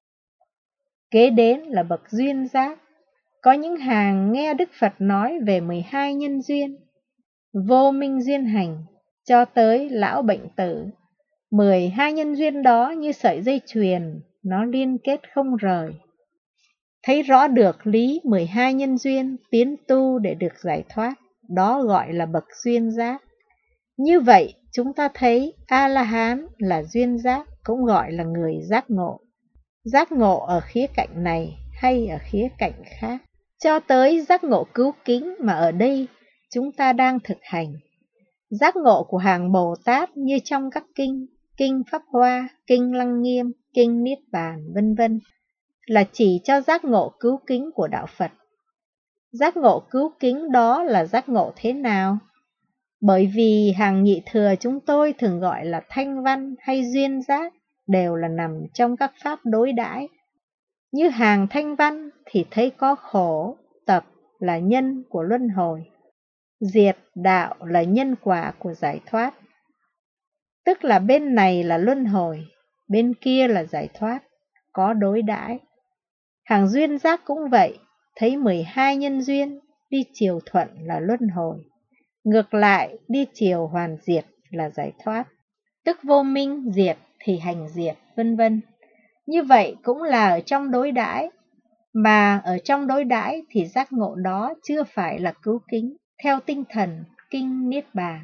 Kế đến là bậc duyên giác, có những hàng nghe Đức Phật nói về 12 nhân duyên, vô minh duyên hành, cho tới lão bệnh tử. 12 nhân duyên đó như sợi dây chuyền, nó liên kết không rời. Thấy rõ được lý 12 nhân duyên, tiến tu để được giải thoát, đó gọi là bậc duyên giác. Như vậy, chúng ta thấy A-la-hán là duyên giác, cũng gọi là người giác ngộ. Giác ngộ ở khía cạnh này hay ở khía cạnh khác. Cho tới giác ngộ cứu kính mà ở đây chúng ta đang thực hành. Giác ngộ của hàng Bồ Tát như trong các kinh, kinh Pháp Hoa, kinh Lăng Nghiêm, kinh Niết Bàn, vân vân, là chỉ cho giác ngộ cứu kính của đạo Phật. Giác ngộ cứu kính đó là giác ngộ thế nào? Bởi vì hàng nhị thừa chúng tôi thường gọi là thanh văn hay duyên giác, đều là nằm trong các pháp đối đãi. Như hàng Thanh Văn thì thấy có khổ, tập là nhân của luân hồi, diệt đạo là nhân quả của giải thoát. Tức là bên này là luân hồi, bên kia là giải thoát, có đối đãi. Hàng Duyên Giác cũng vậy, thấy 12 nhân duyên, đi chiều thuận là luân hồi, ngược lại đi chiều hoàn diệt là giải thoát, tức vô minh diệt thì hành diệt, vân vân. Như vậy cũng là ở trong đối đãi, mà ở trong đối đãi thì giác ngộ đó chưa phải là cứu kính theo tinh thần kinh Niết Bàn.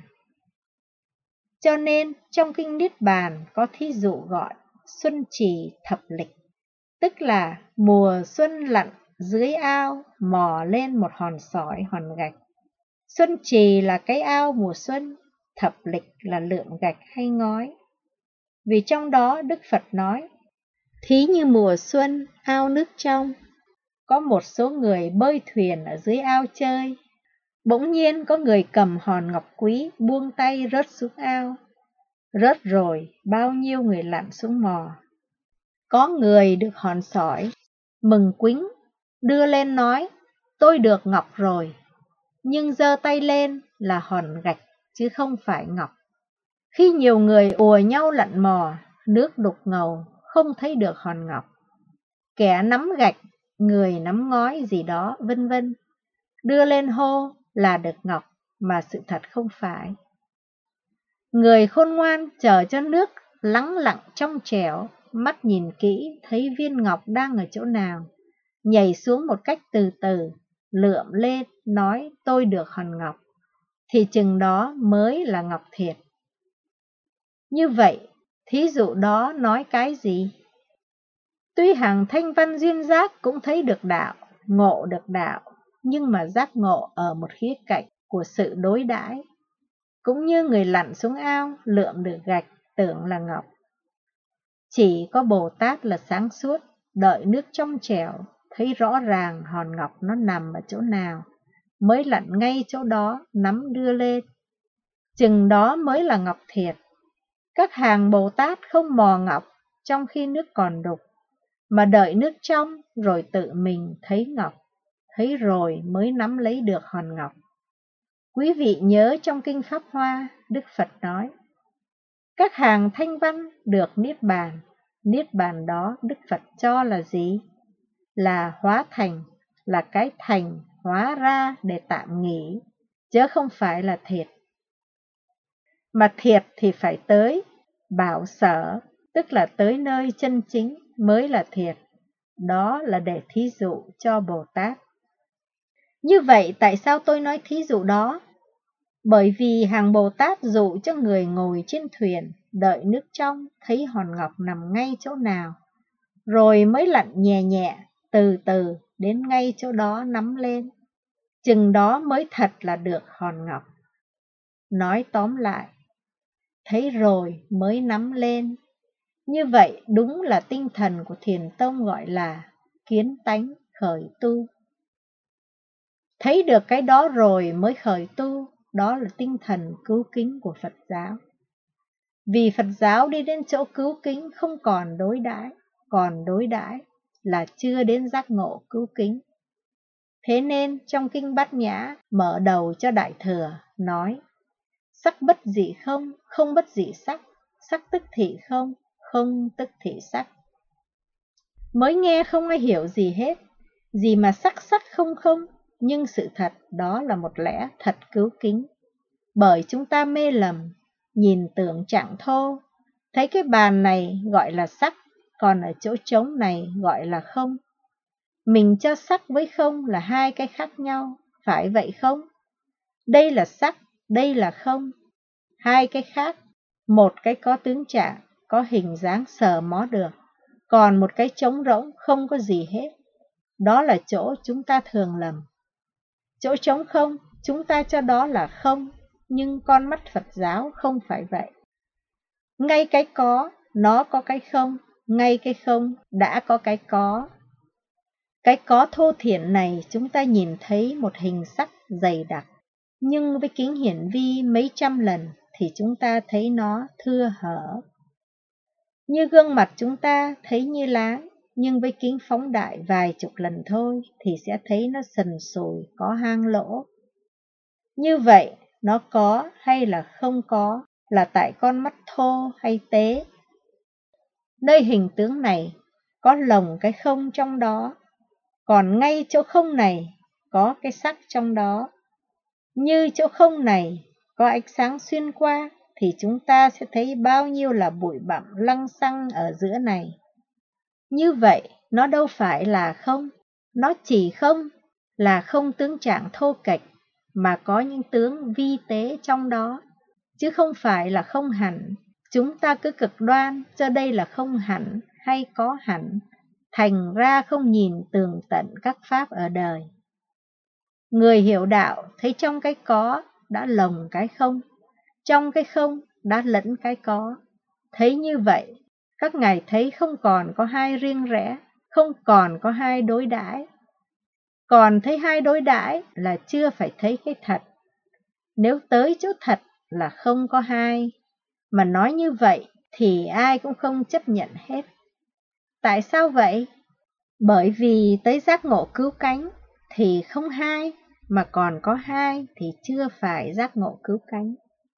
Cho nên trong kinh Niết Bàn có thí dụ gọi xuân trì thập lịch, tức là mùa xuân lặn dưới ao mò lên một hòn sỏi hòn gạch. Xuân trì là cái ao mùa xuân, thập lịch là lượng gạch hay ngói. Vì trong đó Đức Phật nói, thí như mùa xuân ao nước trong, có một số người bơi thuyền ở dưới ao chơi. Bỗng nhiên có người cầm hòn ngọc quý buông tay rớt xuống ao. Rớt rồi bao nhiêu người lặn xuống mò. Có người được hòn sỏi, mừng quính, đưa lên nói, tôi được ngọc rồi. Nhưng giơ tay lên là hòn gạch chứ không phải ngọc. Khi nhiều người ùa nhau lặn mò, nước đục ngầu, không thấy được hòn ngọc. Kẻ nắm gạch, người nắm ngói gì đó, vân vân, đưa lên hô là được ngọc, mà sự thật không phải. Người khôn ngoan chờ cho nước lắng lặng trong trẻo, mắt nhìn kỹ thấy viên ngọc đang ở chỗ nào, nhảy xuống một cách từ từ, lượm lên nói tôi được hòn ngọc, thì chừng đó mới là ngọc thiệt. Như vậy, thí dụ đó nói cái gì? Tuy hàng Thanh Văn Duyên Giác cũng thấy được đạo, ngộ được đạo, nhưng mà giác ngộ ở một khía cạnh của sự đối đãi. Cũng như người lặn xuống ao, lượm được gạch, tưởng là ngọc. Chỉ có Bồ Tát là sáng suốt, đợi nước trong trẻo, thấy rõ ràng hòn ngọc nó nằm ở chỗ nào, mới lặn ngay chỗ đó, nắm đưa lên. Chừng đó mới là ngọc thiệt. Các hàng Bồ Tát không mò ngọc trong khi nước còn đục, mà đợi nước trong rồi tự mình thấy ngọc, thấy rồi mới nắm lấy được hòn ngọc. Quý vị nhớ trong Kinh Pháp Hoa, Đức Phật nói, các hàng Thanh Văn được Niết Bàn đó Đức Phật cho là gì? Là hóa thành, là cái thành hóa ra để tạm nghỉ, chứ không phải là thiệt. Mà thiệt thì phải tới bảo sở, tức là tới nơi chân chính mới là thiệt. Đó là để thí dụ cho Bồ Tát. Như vậy tại sao tôi nói thí dụ đó? Bởi vì hàng Bồ Tát dụ cho người ngồi trên thuyền, đợi nước trong, thấy hòn ngọc nằm ngay chỗ nào, rồi mới lặn nhẹ nhẹ, từ từ đến ngay chỗ đó nắm lên. Chừng đó mới thật là được hòn ngọc. Nói tóm lại, thấy rồi mới nắm lên. Như vậy đúng là tinh thần của Thiền Tông gọi là kiến tánh khởi tu. Thấy được cái đó rồi mới khởi tu, đó là tinh thần cứu kính của Phật giáo. Vì Phật giáo đi đến chỗ cứu kính không còn đối đãi, còn đối đãi là chưa đến giác ngộ cứu kính. Thế nên trong Kinh Bát Nhã mở đầu cho Đại Thừa nói, sắc bất dị không, không bất dị sắc, sắc tức thị không, không tức thị sắc. Mới nghe không ai hiểu gì hết, gì mà sắc sắc không không, nhưng sự thật đó là một lẽ thật cứu kính. Bởi chúng ta mê lầm, nhìn tưởng trạng thô, thấy cái bàn này gọi là sắc, còn ở chỗ trống này gọi là không. Mình cho sắc với không là hai cái khác nhau, phải vậy không? Đây là sắc, đây là không. Hai cái khác, một cái có tướng trạng, có hình dáng sờ mó được, còn một cái trống rỗng không có gì hết. Đó là chỗ chúng ta thường lầm. Chỗ trống không, chúng ta cho đó là không, nhưng con mắt Phật giáo không phải vậy. Ngay cái có, nó có cái không, ngay cái không đã có cái có. Cái có thô thiển này chúng ta nhìn thấy một hình sắc dày đặc, nhưng với kính hiển vi mấy trăm lần thì chúng ta thấy nó thưa hở. Như gương mặt chúng ta thấy như láng, nhưng với kính phóng đại vài chục lần thôi thì sẽ thấy nó sần sùi, có hang lỗ. Như vậy, nó có hay là không có là tại con mắt thô hay tế. Nơi hình tướng này có lồng cái không trong đó, còn ngay chỗ không này có cái sắc trong đó. Như chỗ không này có ánh sáng xuyên qua thì chúng ta sẽ thấy bao nhiêu là bụi bặm lăng xăng ở giữa này. Như vậy, nó đâu phải là không, nó chỉ không là không tướng trạng thô kệch, mà có những tướng vi tế trong đó, chứ không phải là không hẳn. Chúng ta cứ cực đoan cho đây là không hẳn hay có hẳn, thành ra không nhìn tường tận các pháp ở đời. Người hiểu đạo thấy trong cái có đã lồng cái không, trong cái không đã lẫn cái có. Thấy như vậy, các ngài thấy không còn có hai riêng rẽ, không còn có hai đối đãi. Còn thấy hai đối đãi là chưa phải thấy cái thật. Nếu tới chỗ thật là không có hai, mà nói như vậy thì ai cũng không chấp nhận hết. Tại sao vậy? Bởi vì tới giác ngộ cứu cánh thì không hai, mà còn có hai thì chưa phải giác ngộ cứu cánh.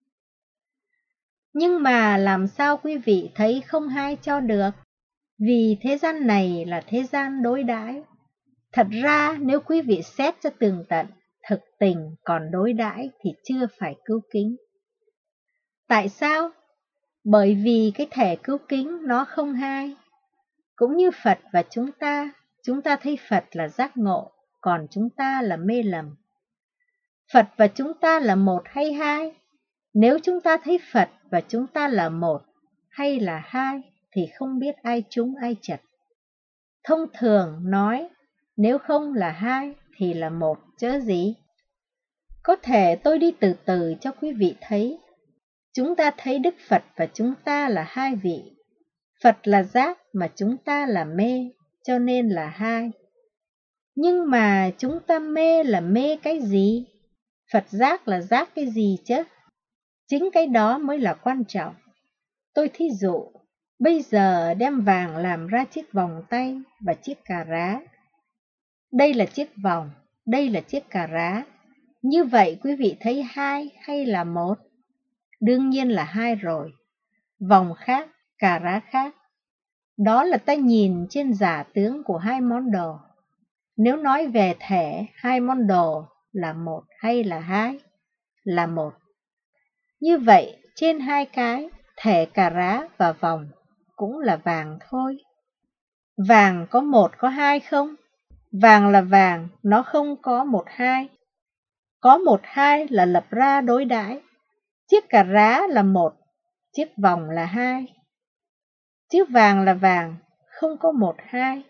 Nhưng mà làm sao quý vị thấy không hai cho được? Vì thế gian này là thế gian đối đãi. Thật ra nếu quý vị xét cho tường tận, thực tình còn đối đãi thì chưa phải cứu kính. Tại sao? Bởi vì cái thể cứu kính nó không hai. Cũng như Phật và chúng ta thấy Phật là giác ngộ, còn chúng ta là mê lầm. Phật và chúng ta là một hay hai? Nếu chúng ta thấy Phật và chúng ta là một hay là hai thì không biết ai trúng ai chật. Thông thường nói, nếu không là hai thì là một chớ gì. Có thể tôi đi từ từ cho quý vị thấy. Chúng ta thấy Đức Phật và chúng ta là hai vị. Phật là giác mà chúng ta là mê, cho nên là hai. Nhưng mà chúng ta mê là mê cái gì? Phật giác là giác cái gì chứ? Chính cái đó mới là quan trọng. Tôi thí dụ, bây giờ đem vàng làm ra chiếc vòng tay và chiếc cà rá. Đây là chiếc vòng, đây là chiếc cà rá. Như vậy quý vị thấy hai hay là một? Đương nhiên là hai rồi. Vòng khác, cà rá khác. Đó là ta nhìn trên giả tướng của hai món đồ. Nếu nói về thể hai món đồ là một hay là hai? Là một. Như vậy, trên hai cái, thể cà rá và vòng cũng là vàng thôi. Vàng có một có hai không? Vàng là vàng, nó không có một hai. Có một hai là lập ra đối đãi. Chiếc cà rá là một, chiếc vòng là hai. Chiếc vàng là vàng, không có một hai.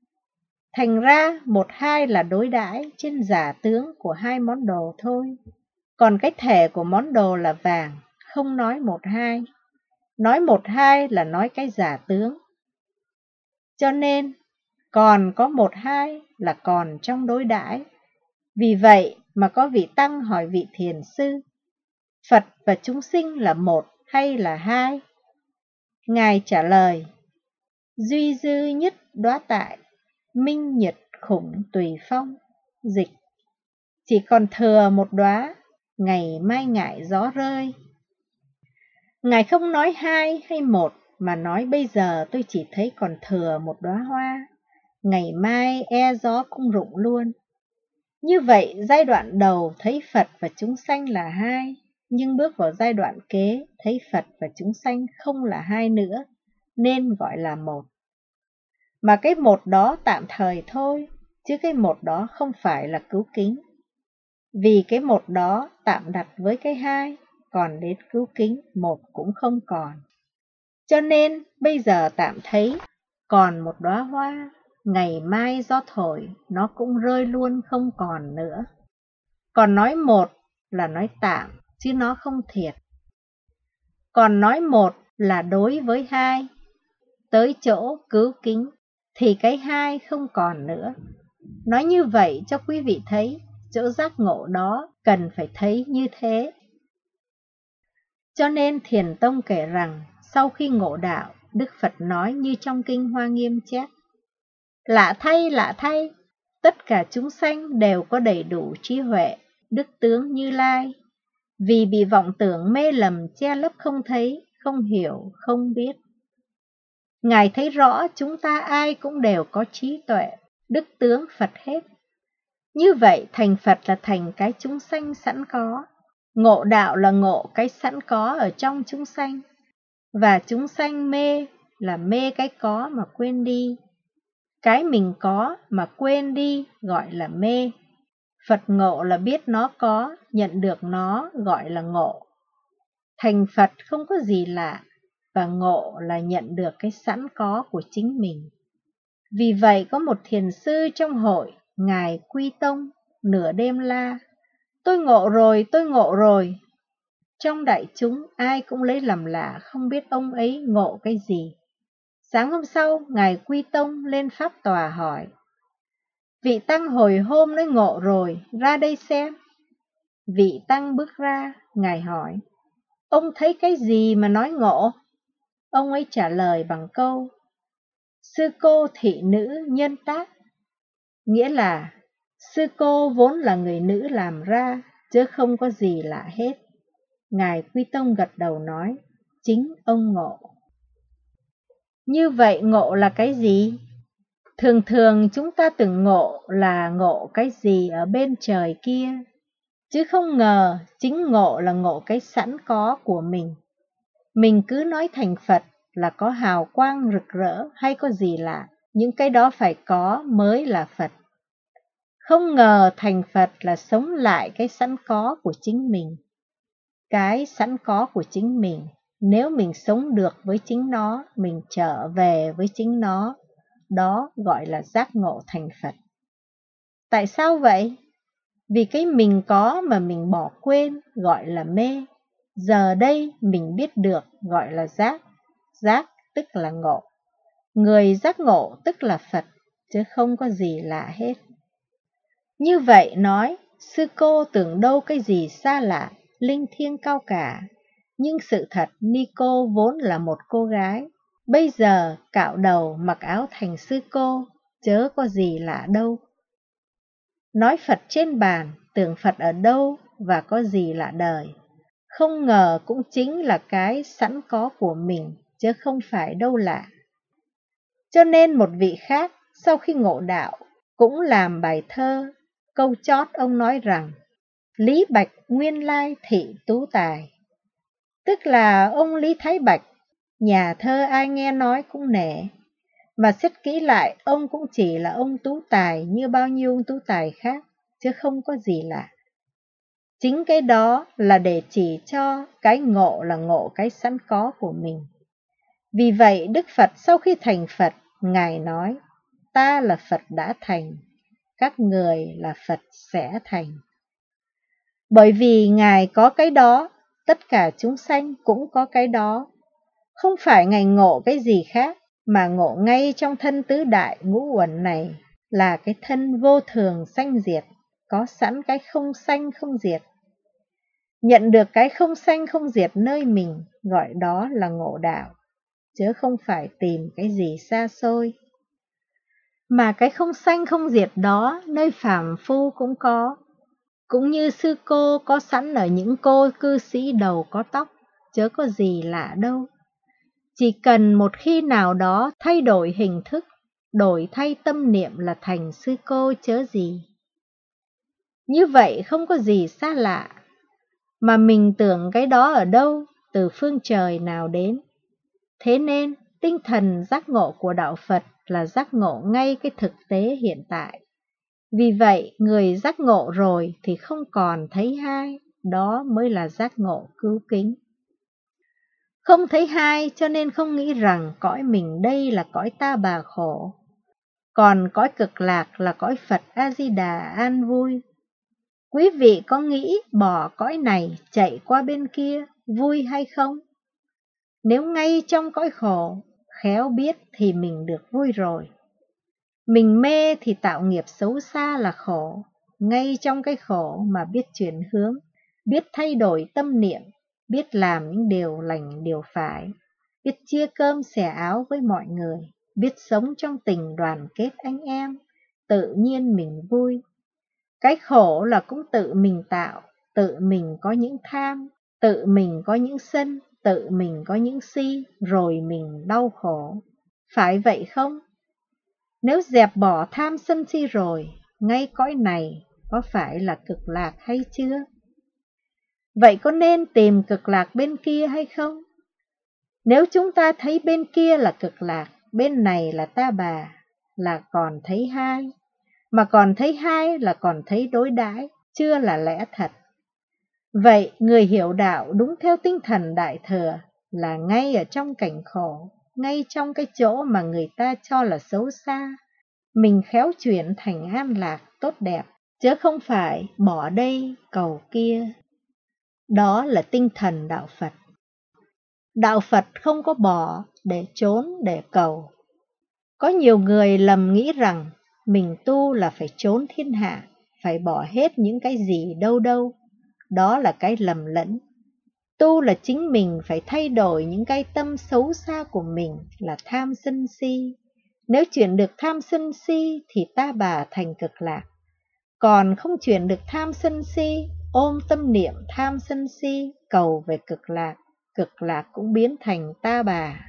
Thành ra một hai là đối đãi trên giả tướng của hai món đồ thôi. Còn cái thể của món đồ là vàng, không nói một hai. Nói một hai là nói cái giả tướng. Cho nên, còn có một hai là còn trong đối đãi. Vì vậy mà có vị tăng hỏi vị thiền sư, Phật và chúng sinh là một hay là hai? Ngài trả lời, duy dư nhất đóa tại, minh nhật khủng tùy phong, dịch. Chỉ còn thừa một đóa, ngày mai ngại gió rơi. Ngài không nói hai hay một, mà nói bây giờ tôi chỉ thấy còn thừa một đóa hoa, ngày mai e gió cũng rụng luôn. Như vậy, giai đoạn đầu thấy Phật và chúng sanh là hai, nhưng bước vào giai đoạn kế thấy Phật và chúng sanh không là hai nữa, nên gọi là một. Mà cái một đó tạm thời thôi, chứ cái một đó không phải là cứu kính. Vì cái một đó tạm đặt với cái hai, còn đến cứu kính một cũng không còn. Cho nên bây giờ tạm thấy còn một đóa hoa, ngày mai gió thổi nó cũng rơi luôn không còn nữa. Còn nói một là nói tạm, chứ nó không thiệt. Còn nói một là đối với hai, tới chỗ cứu kính thì cái hai không còn nữa. Nói như vậy cho quý vị thấy, chỗ giác ngộ đó cần phải thấy như thế. Cho nên Thiền Tông kể rằng, sau khi ngộ đạo, Đức Phật nói như trong Kinh Hoa Nghiêm chép: lạ thay, tất cả chúng sanh đều có đầy đủ trí huệ, đức tướng Như Lai, vì bị vọng tưởng mê lầm che lấp không thấy, không hiểu, không biết. Ngài thấy rõ chúng ta ai cũng đều có trí tuệ, đức tướng Phật hết. Như vậy thành Phật là thành cái chúng sanh sẵn có, ngộ đạo là ngộ cái sẵn có ở trong chúng sanh, và chúng sanh mê là mê cái có mà quên đi. Cái mình có mà quên đi gọi là mê. Phật ngộ là biết nó có, nhận được nó gọi là ngộ. Thành Phật không có gì lạ, và ngộ là nhận được cái sẵn có của chính mình. Vì vậy có một thiền sư trong hội, Ngài Quy Tông, nửa đêm la: tôi ngộ rồi. Trong đại chúng ai cũng lấy làm lạ, không biết ông ấy ngộ cái gì. Sáng hôm sau, Ngài Quy Tông lên pháp tòa hỏi: vị tăng hồi hôm nói ngộ rồi, ra đây xem. Vị tăng bước ra, Ngài hỏi: ông thấy cái gì mà nói ngộ? Ông ấy trả lời bằng câu: sư cô thị nữ nhân tác, nghĩa là sư cô vốn là người nữ làm ra, chứ không có gì lạ hết. Ngài Quy Tông gật đầu nói: chính ông ngộ. Như vậy ngộ là cái gì? Thường thường chúng ta tưởng ngộ là ngộ cái gì ở bên trời kia, chứ không ngờ chính ngộ là ngộ cái sẵn có của mình. Mình cứ nói thành Phật là có hào quang rực rỡ hay có gì lạ, những cái đó phải có mới là Phật. Không ngờ thành Phật là sống lại cái sẵn có của chính mình. Cái sẵn có của chính mình, nếu mình sống được với chính nó, mình trở về với chính nó, đó gọi là giác ngộ thành Phật. Tại sao vậy? Vì cái mình có mà mình bỏ quên gọi là mê. Giờ đây mình biết được gọi là giác. Giác tức là ngộ. Người giác ngộ tức là Phật, chứ không có gì lạ hết. Như vậy nói, sư cô tưởng đâu cái gì xa lạ, linh thiêng cao cả. Nhưng sự thật ni cô vốn là một cô gái. Bây giờ cạo đầu mặc áo thành sư cô, chớ có gì lạ đâu. Nói Phật trên bàn, tưởng Phật ở đâu và có gì lạ đời. Không ngờ cũng chính là cái sẵn có của mình, chứ không phải đâu lạ. Cho nên một vị khác, sau khi ngộ đạo, cũng làm bài thơ. Câu chót ông nói rằng: Lý Bạch nguyên lai thị tú tài. Tức là ông Lý Thái Bạch, nhà thơ ai nghe nói cũng nể. Mà xét kỹ lại, ông cũng chỉ là ông tú tài như bao nhiêu ông tú tài khác, chứ không có gì lạ. Chính cái đó là để chỉ cho cái ngộ là ngộ cái sẵn có của mình. Vì vậy Đức Phật sau khi thành Phật, Ngài nói: ta là Phật đã thành, các người là Phật sẽ thành. Bởi vì Ngài có cái đó, tất cả chúng sanh cũng có cái đó. Không phải Ngài ngộ cái gì khác, mà ngộ ngay trong thân tứ đại ngũ uẩn này là cái thân vô thường sanh diệt, có sẵn cái không sanh không diệt. Nhận được cái không sanh không diệt nơi mình, gọi đó là ngộ đạo, chứ không phải tìm cái gì xa xôi. Mà cái không sanh không diệt đó nơi phàm phu cũng có, cũng như sư cô có sẵn ở những cô cư sĩ đầu có tóc, chớ có gì lạ đâu. Chỉ cần một khi nào đó thay đổi hình thức, đổi thay tâm niệm là thành sư cô chớ gì. Như vậy không có gì xa lạ, mà mình tưởng cái đó ở đâu, từ phương trời nào đến. Thế nên tinh thần giác ngộ của đạo Phật là giác ngộ ngay cái thực tế hiện tại. Vì vậy người giác ngộ rồi thì không còn thấy hai, đó mới là giác ngộ cứu kính. Không thấy hai cho nên không nghĩ rằng cõi mình đây là cõi ta bà khổ, còn cõi cực lạc là cõi Phật A-di-đà an vui. Quý vị có nghĩ bỏ cõi này chạy qua bên kia vui hay không? Nếu ngay trong cõi khổ, khéo biết thì mình được vui rồi. Mình mê thì tạo nghiệp xấu xa là khổ, ngay trong cái khổ mà biết chuyển hướng, biết thay đổi tâm niệm, biết làm những điều lành điều phải, biết chia cơm xẻ áo với mọi người, biết sống trong tình đoàn kết anh em, tự nhiên mình vui. Cái khổ là cũng tự mình tạo, tự mình có những tham, tự mình có những sân, tự mình có những si, rồi mình đau khổ. Phải vậy không? Nếu dẹp bỏ tham sân si rồi, ngay cõi này có phải là cực lạc hay chưa? Vậy có nên tìm cực lạc bên kia hay không? Nếu chúng ta thấy bên kia là cực lạc, bên này là ta bà, là còn thấy hai. Mà còn thấy hai là còn thấy đối đãi, chưa là lẽ thật. Vậy người hiểu đạo đúng theo tinh thần Đại Thừa là ngay ở trong cảnh khổ, ngay trong cái chỗ mà người ta cho là xấu xa, mình khéo chuyển thành an lạc tốt đẹp, chứ không phải bỏ đây cầu kia. Đó là tinh thần đạo Phật. Đạo Phật không có bỏ để trốn để cầu. Có nhiều người lầm nghĩ rằng mình tu là phải trốn thiên hạ, phải bỏ hết những cái gì đâu đâu. Đó là cái lầm lẫn. Tu là chính mình phải thay đổi những cái tâm xấu xa của mình là tham sân si. Nếu chuyển được tham sân si thì ta bà thành cực lạc. Còn không chuyển được tham sân si, ôm tâm niệm tham sân si, cầu về cực lạc cũng biến thành ta bà.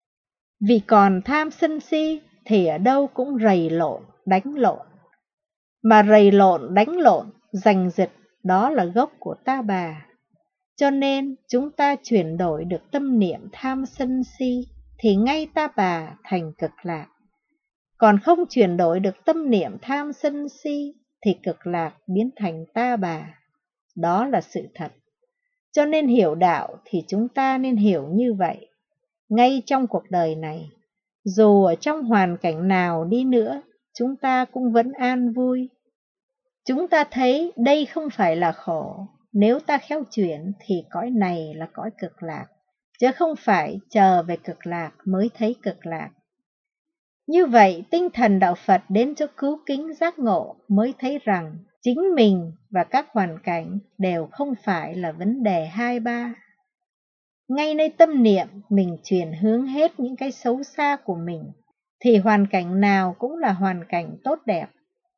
Vì còn tham sân si thì ở đâu cũng rầy lộn, đánh lộn. Mà rầy lộn, đánh lộn, giành giật, đó là gốc của ta bà. Cho nên chúng ta chuyển đổi được tâm niệm tham sân si thì ngay ta bà thành cực lạc. Còn không chuyển đổi được tâm niệm tham sân si thì cực lạc biến thành ta bà. Đó là sự thật. Cho nên hiểu đạo thì chúng ta nên hiểu như vậy. Ngay trong cuộc đời này, dù ở trong hoàn cảnh nào đi nữa, chúng ta cũng vẫn an vui. Chúng ta thấy đây không phải là khổ, nếu ta khéo chuyển thì cõi này là cõi cực lạc, chứ không phải chờ về cực lạc mới thấy cực lạc. Như vậy, tinh thần đạo Phật đến cho cứu kính giác ngộ mới thấy rằng chính mình và các hoàn cảnh đều không phải là vấn đề hai ba. Ngay nơi tâm niệm mình chuyển hướng hết những cái xấu xa của mình, thì hoàn cảnh nào cũng là hoàn cảnh tốt đẹp.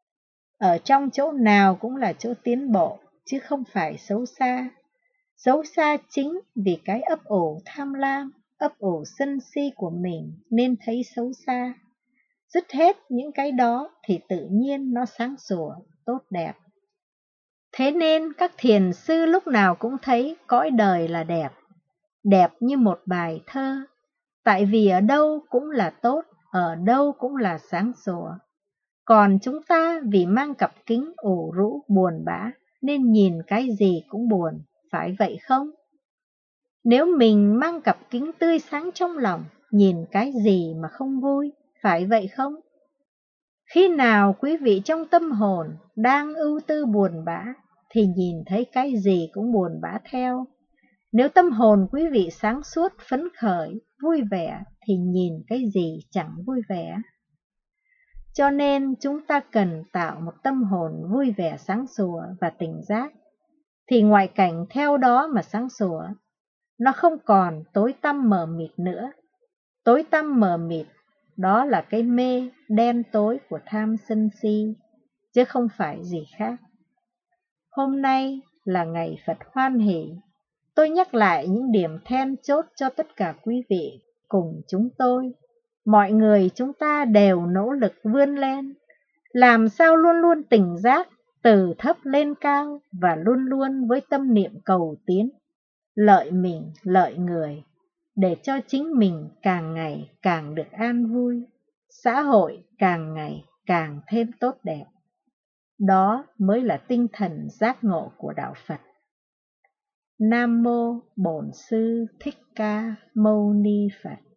Ở trong chỗ nào cũng là chỗ tiến bộ, chứ không phải xấu xa. Xấu xa chính vì cái ấp ủ tham lam, ấp ủ sân si của mình nên thấy xấu xa. Dứt hết những cái đó thì tự nhiên nó sáng sủa, tốt đẹp. Thế nên các thiền sư lúc nào cũng thấy cõi đời là đẹp, đẹp như một bài thơ. Tại vì ở đâu cũng là tốt, ở đâu cũng là sáng sủa. Còn chúng ta vì mang cặp kính ủ rũ buồn bã nên nhìn cái gì cũng buồn, phải vậy không? Nếu mình mang cặp kính tươi sáng trong lòng, nhìn cái gì mà không vui, phải vậy không? Khi nào quý vị trong tâm hồn đang ưu tư buồn bã thì nhìn thấy cái gì cũng buồn bã theo. Nếu tâm hồn quý vị sáng suốt, phấn khởi, vui vẻ thì nhìn cái gì chẳng vui vẻ. Cho nên chúng ta cần tạo một tâm hồn vui vẻ sáng sủa và tỉnh giác, thì ngoại cảnh theo đó mà sáng sủa. Nó không còn tối tăm mờ mịt nữa. Tối tăm mờ mịt, đó là cái mê đen tối của tham sân si, chứ không phải gì khác. Hôm nay là ngày Phật hoan hỷ. Tôi nhắc lại những điểm then chốt cho tất cả quý vị cùng chúng tôi. Mọi người chúng ta đều nỗ lực vươn lên, làm sao luôn luôn tỉnh giác, từ thấp lên cao và luôn luôn với tâm niệm cầu tiến, lợi mình, lợi người, để cho chính mình càng ngày càng được an vui, xã hội càng ngày càng thêm tốt đẹp. Đó mới là tinh thần giác ngộ của đạo Phật. Nam mô Bổn Sư Thích Ca Mâu Ni Phật.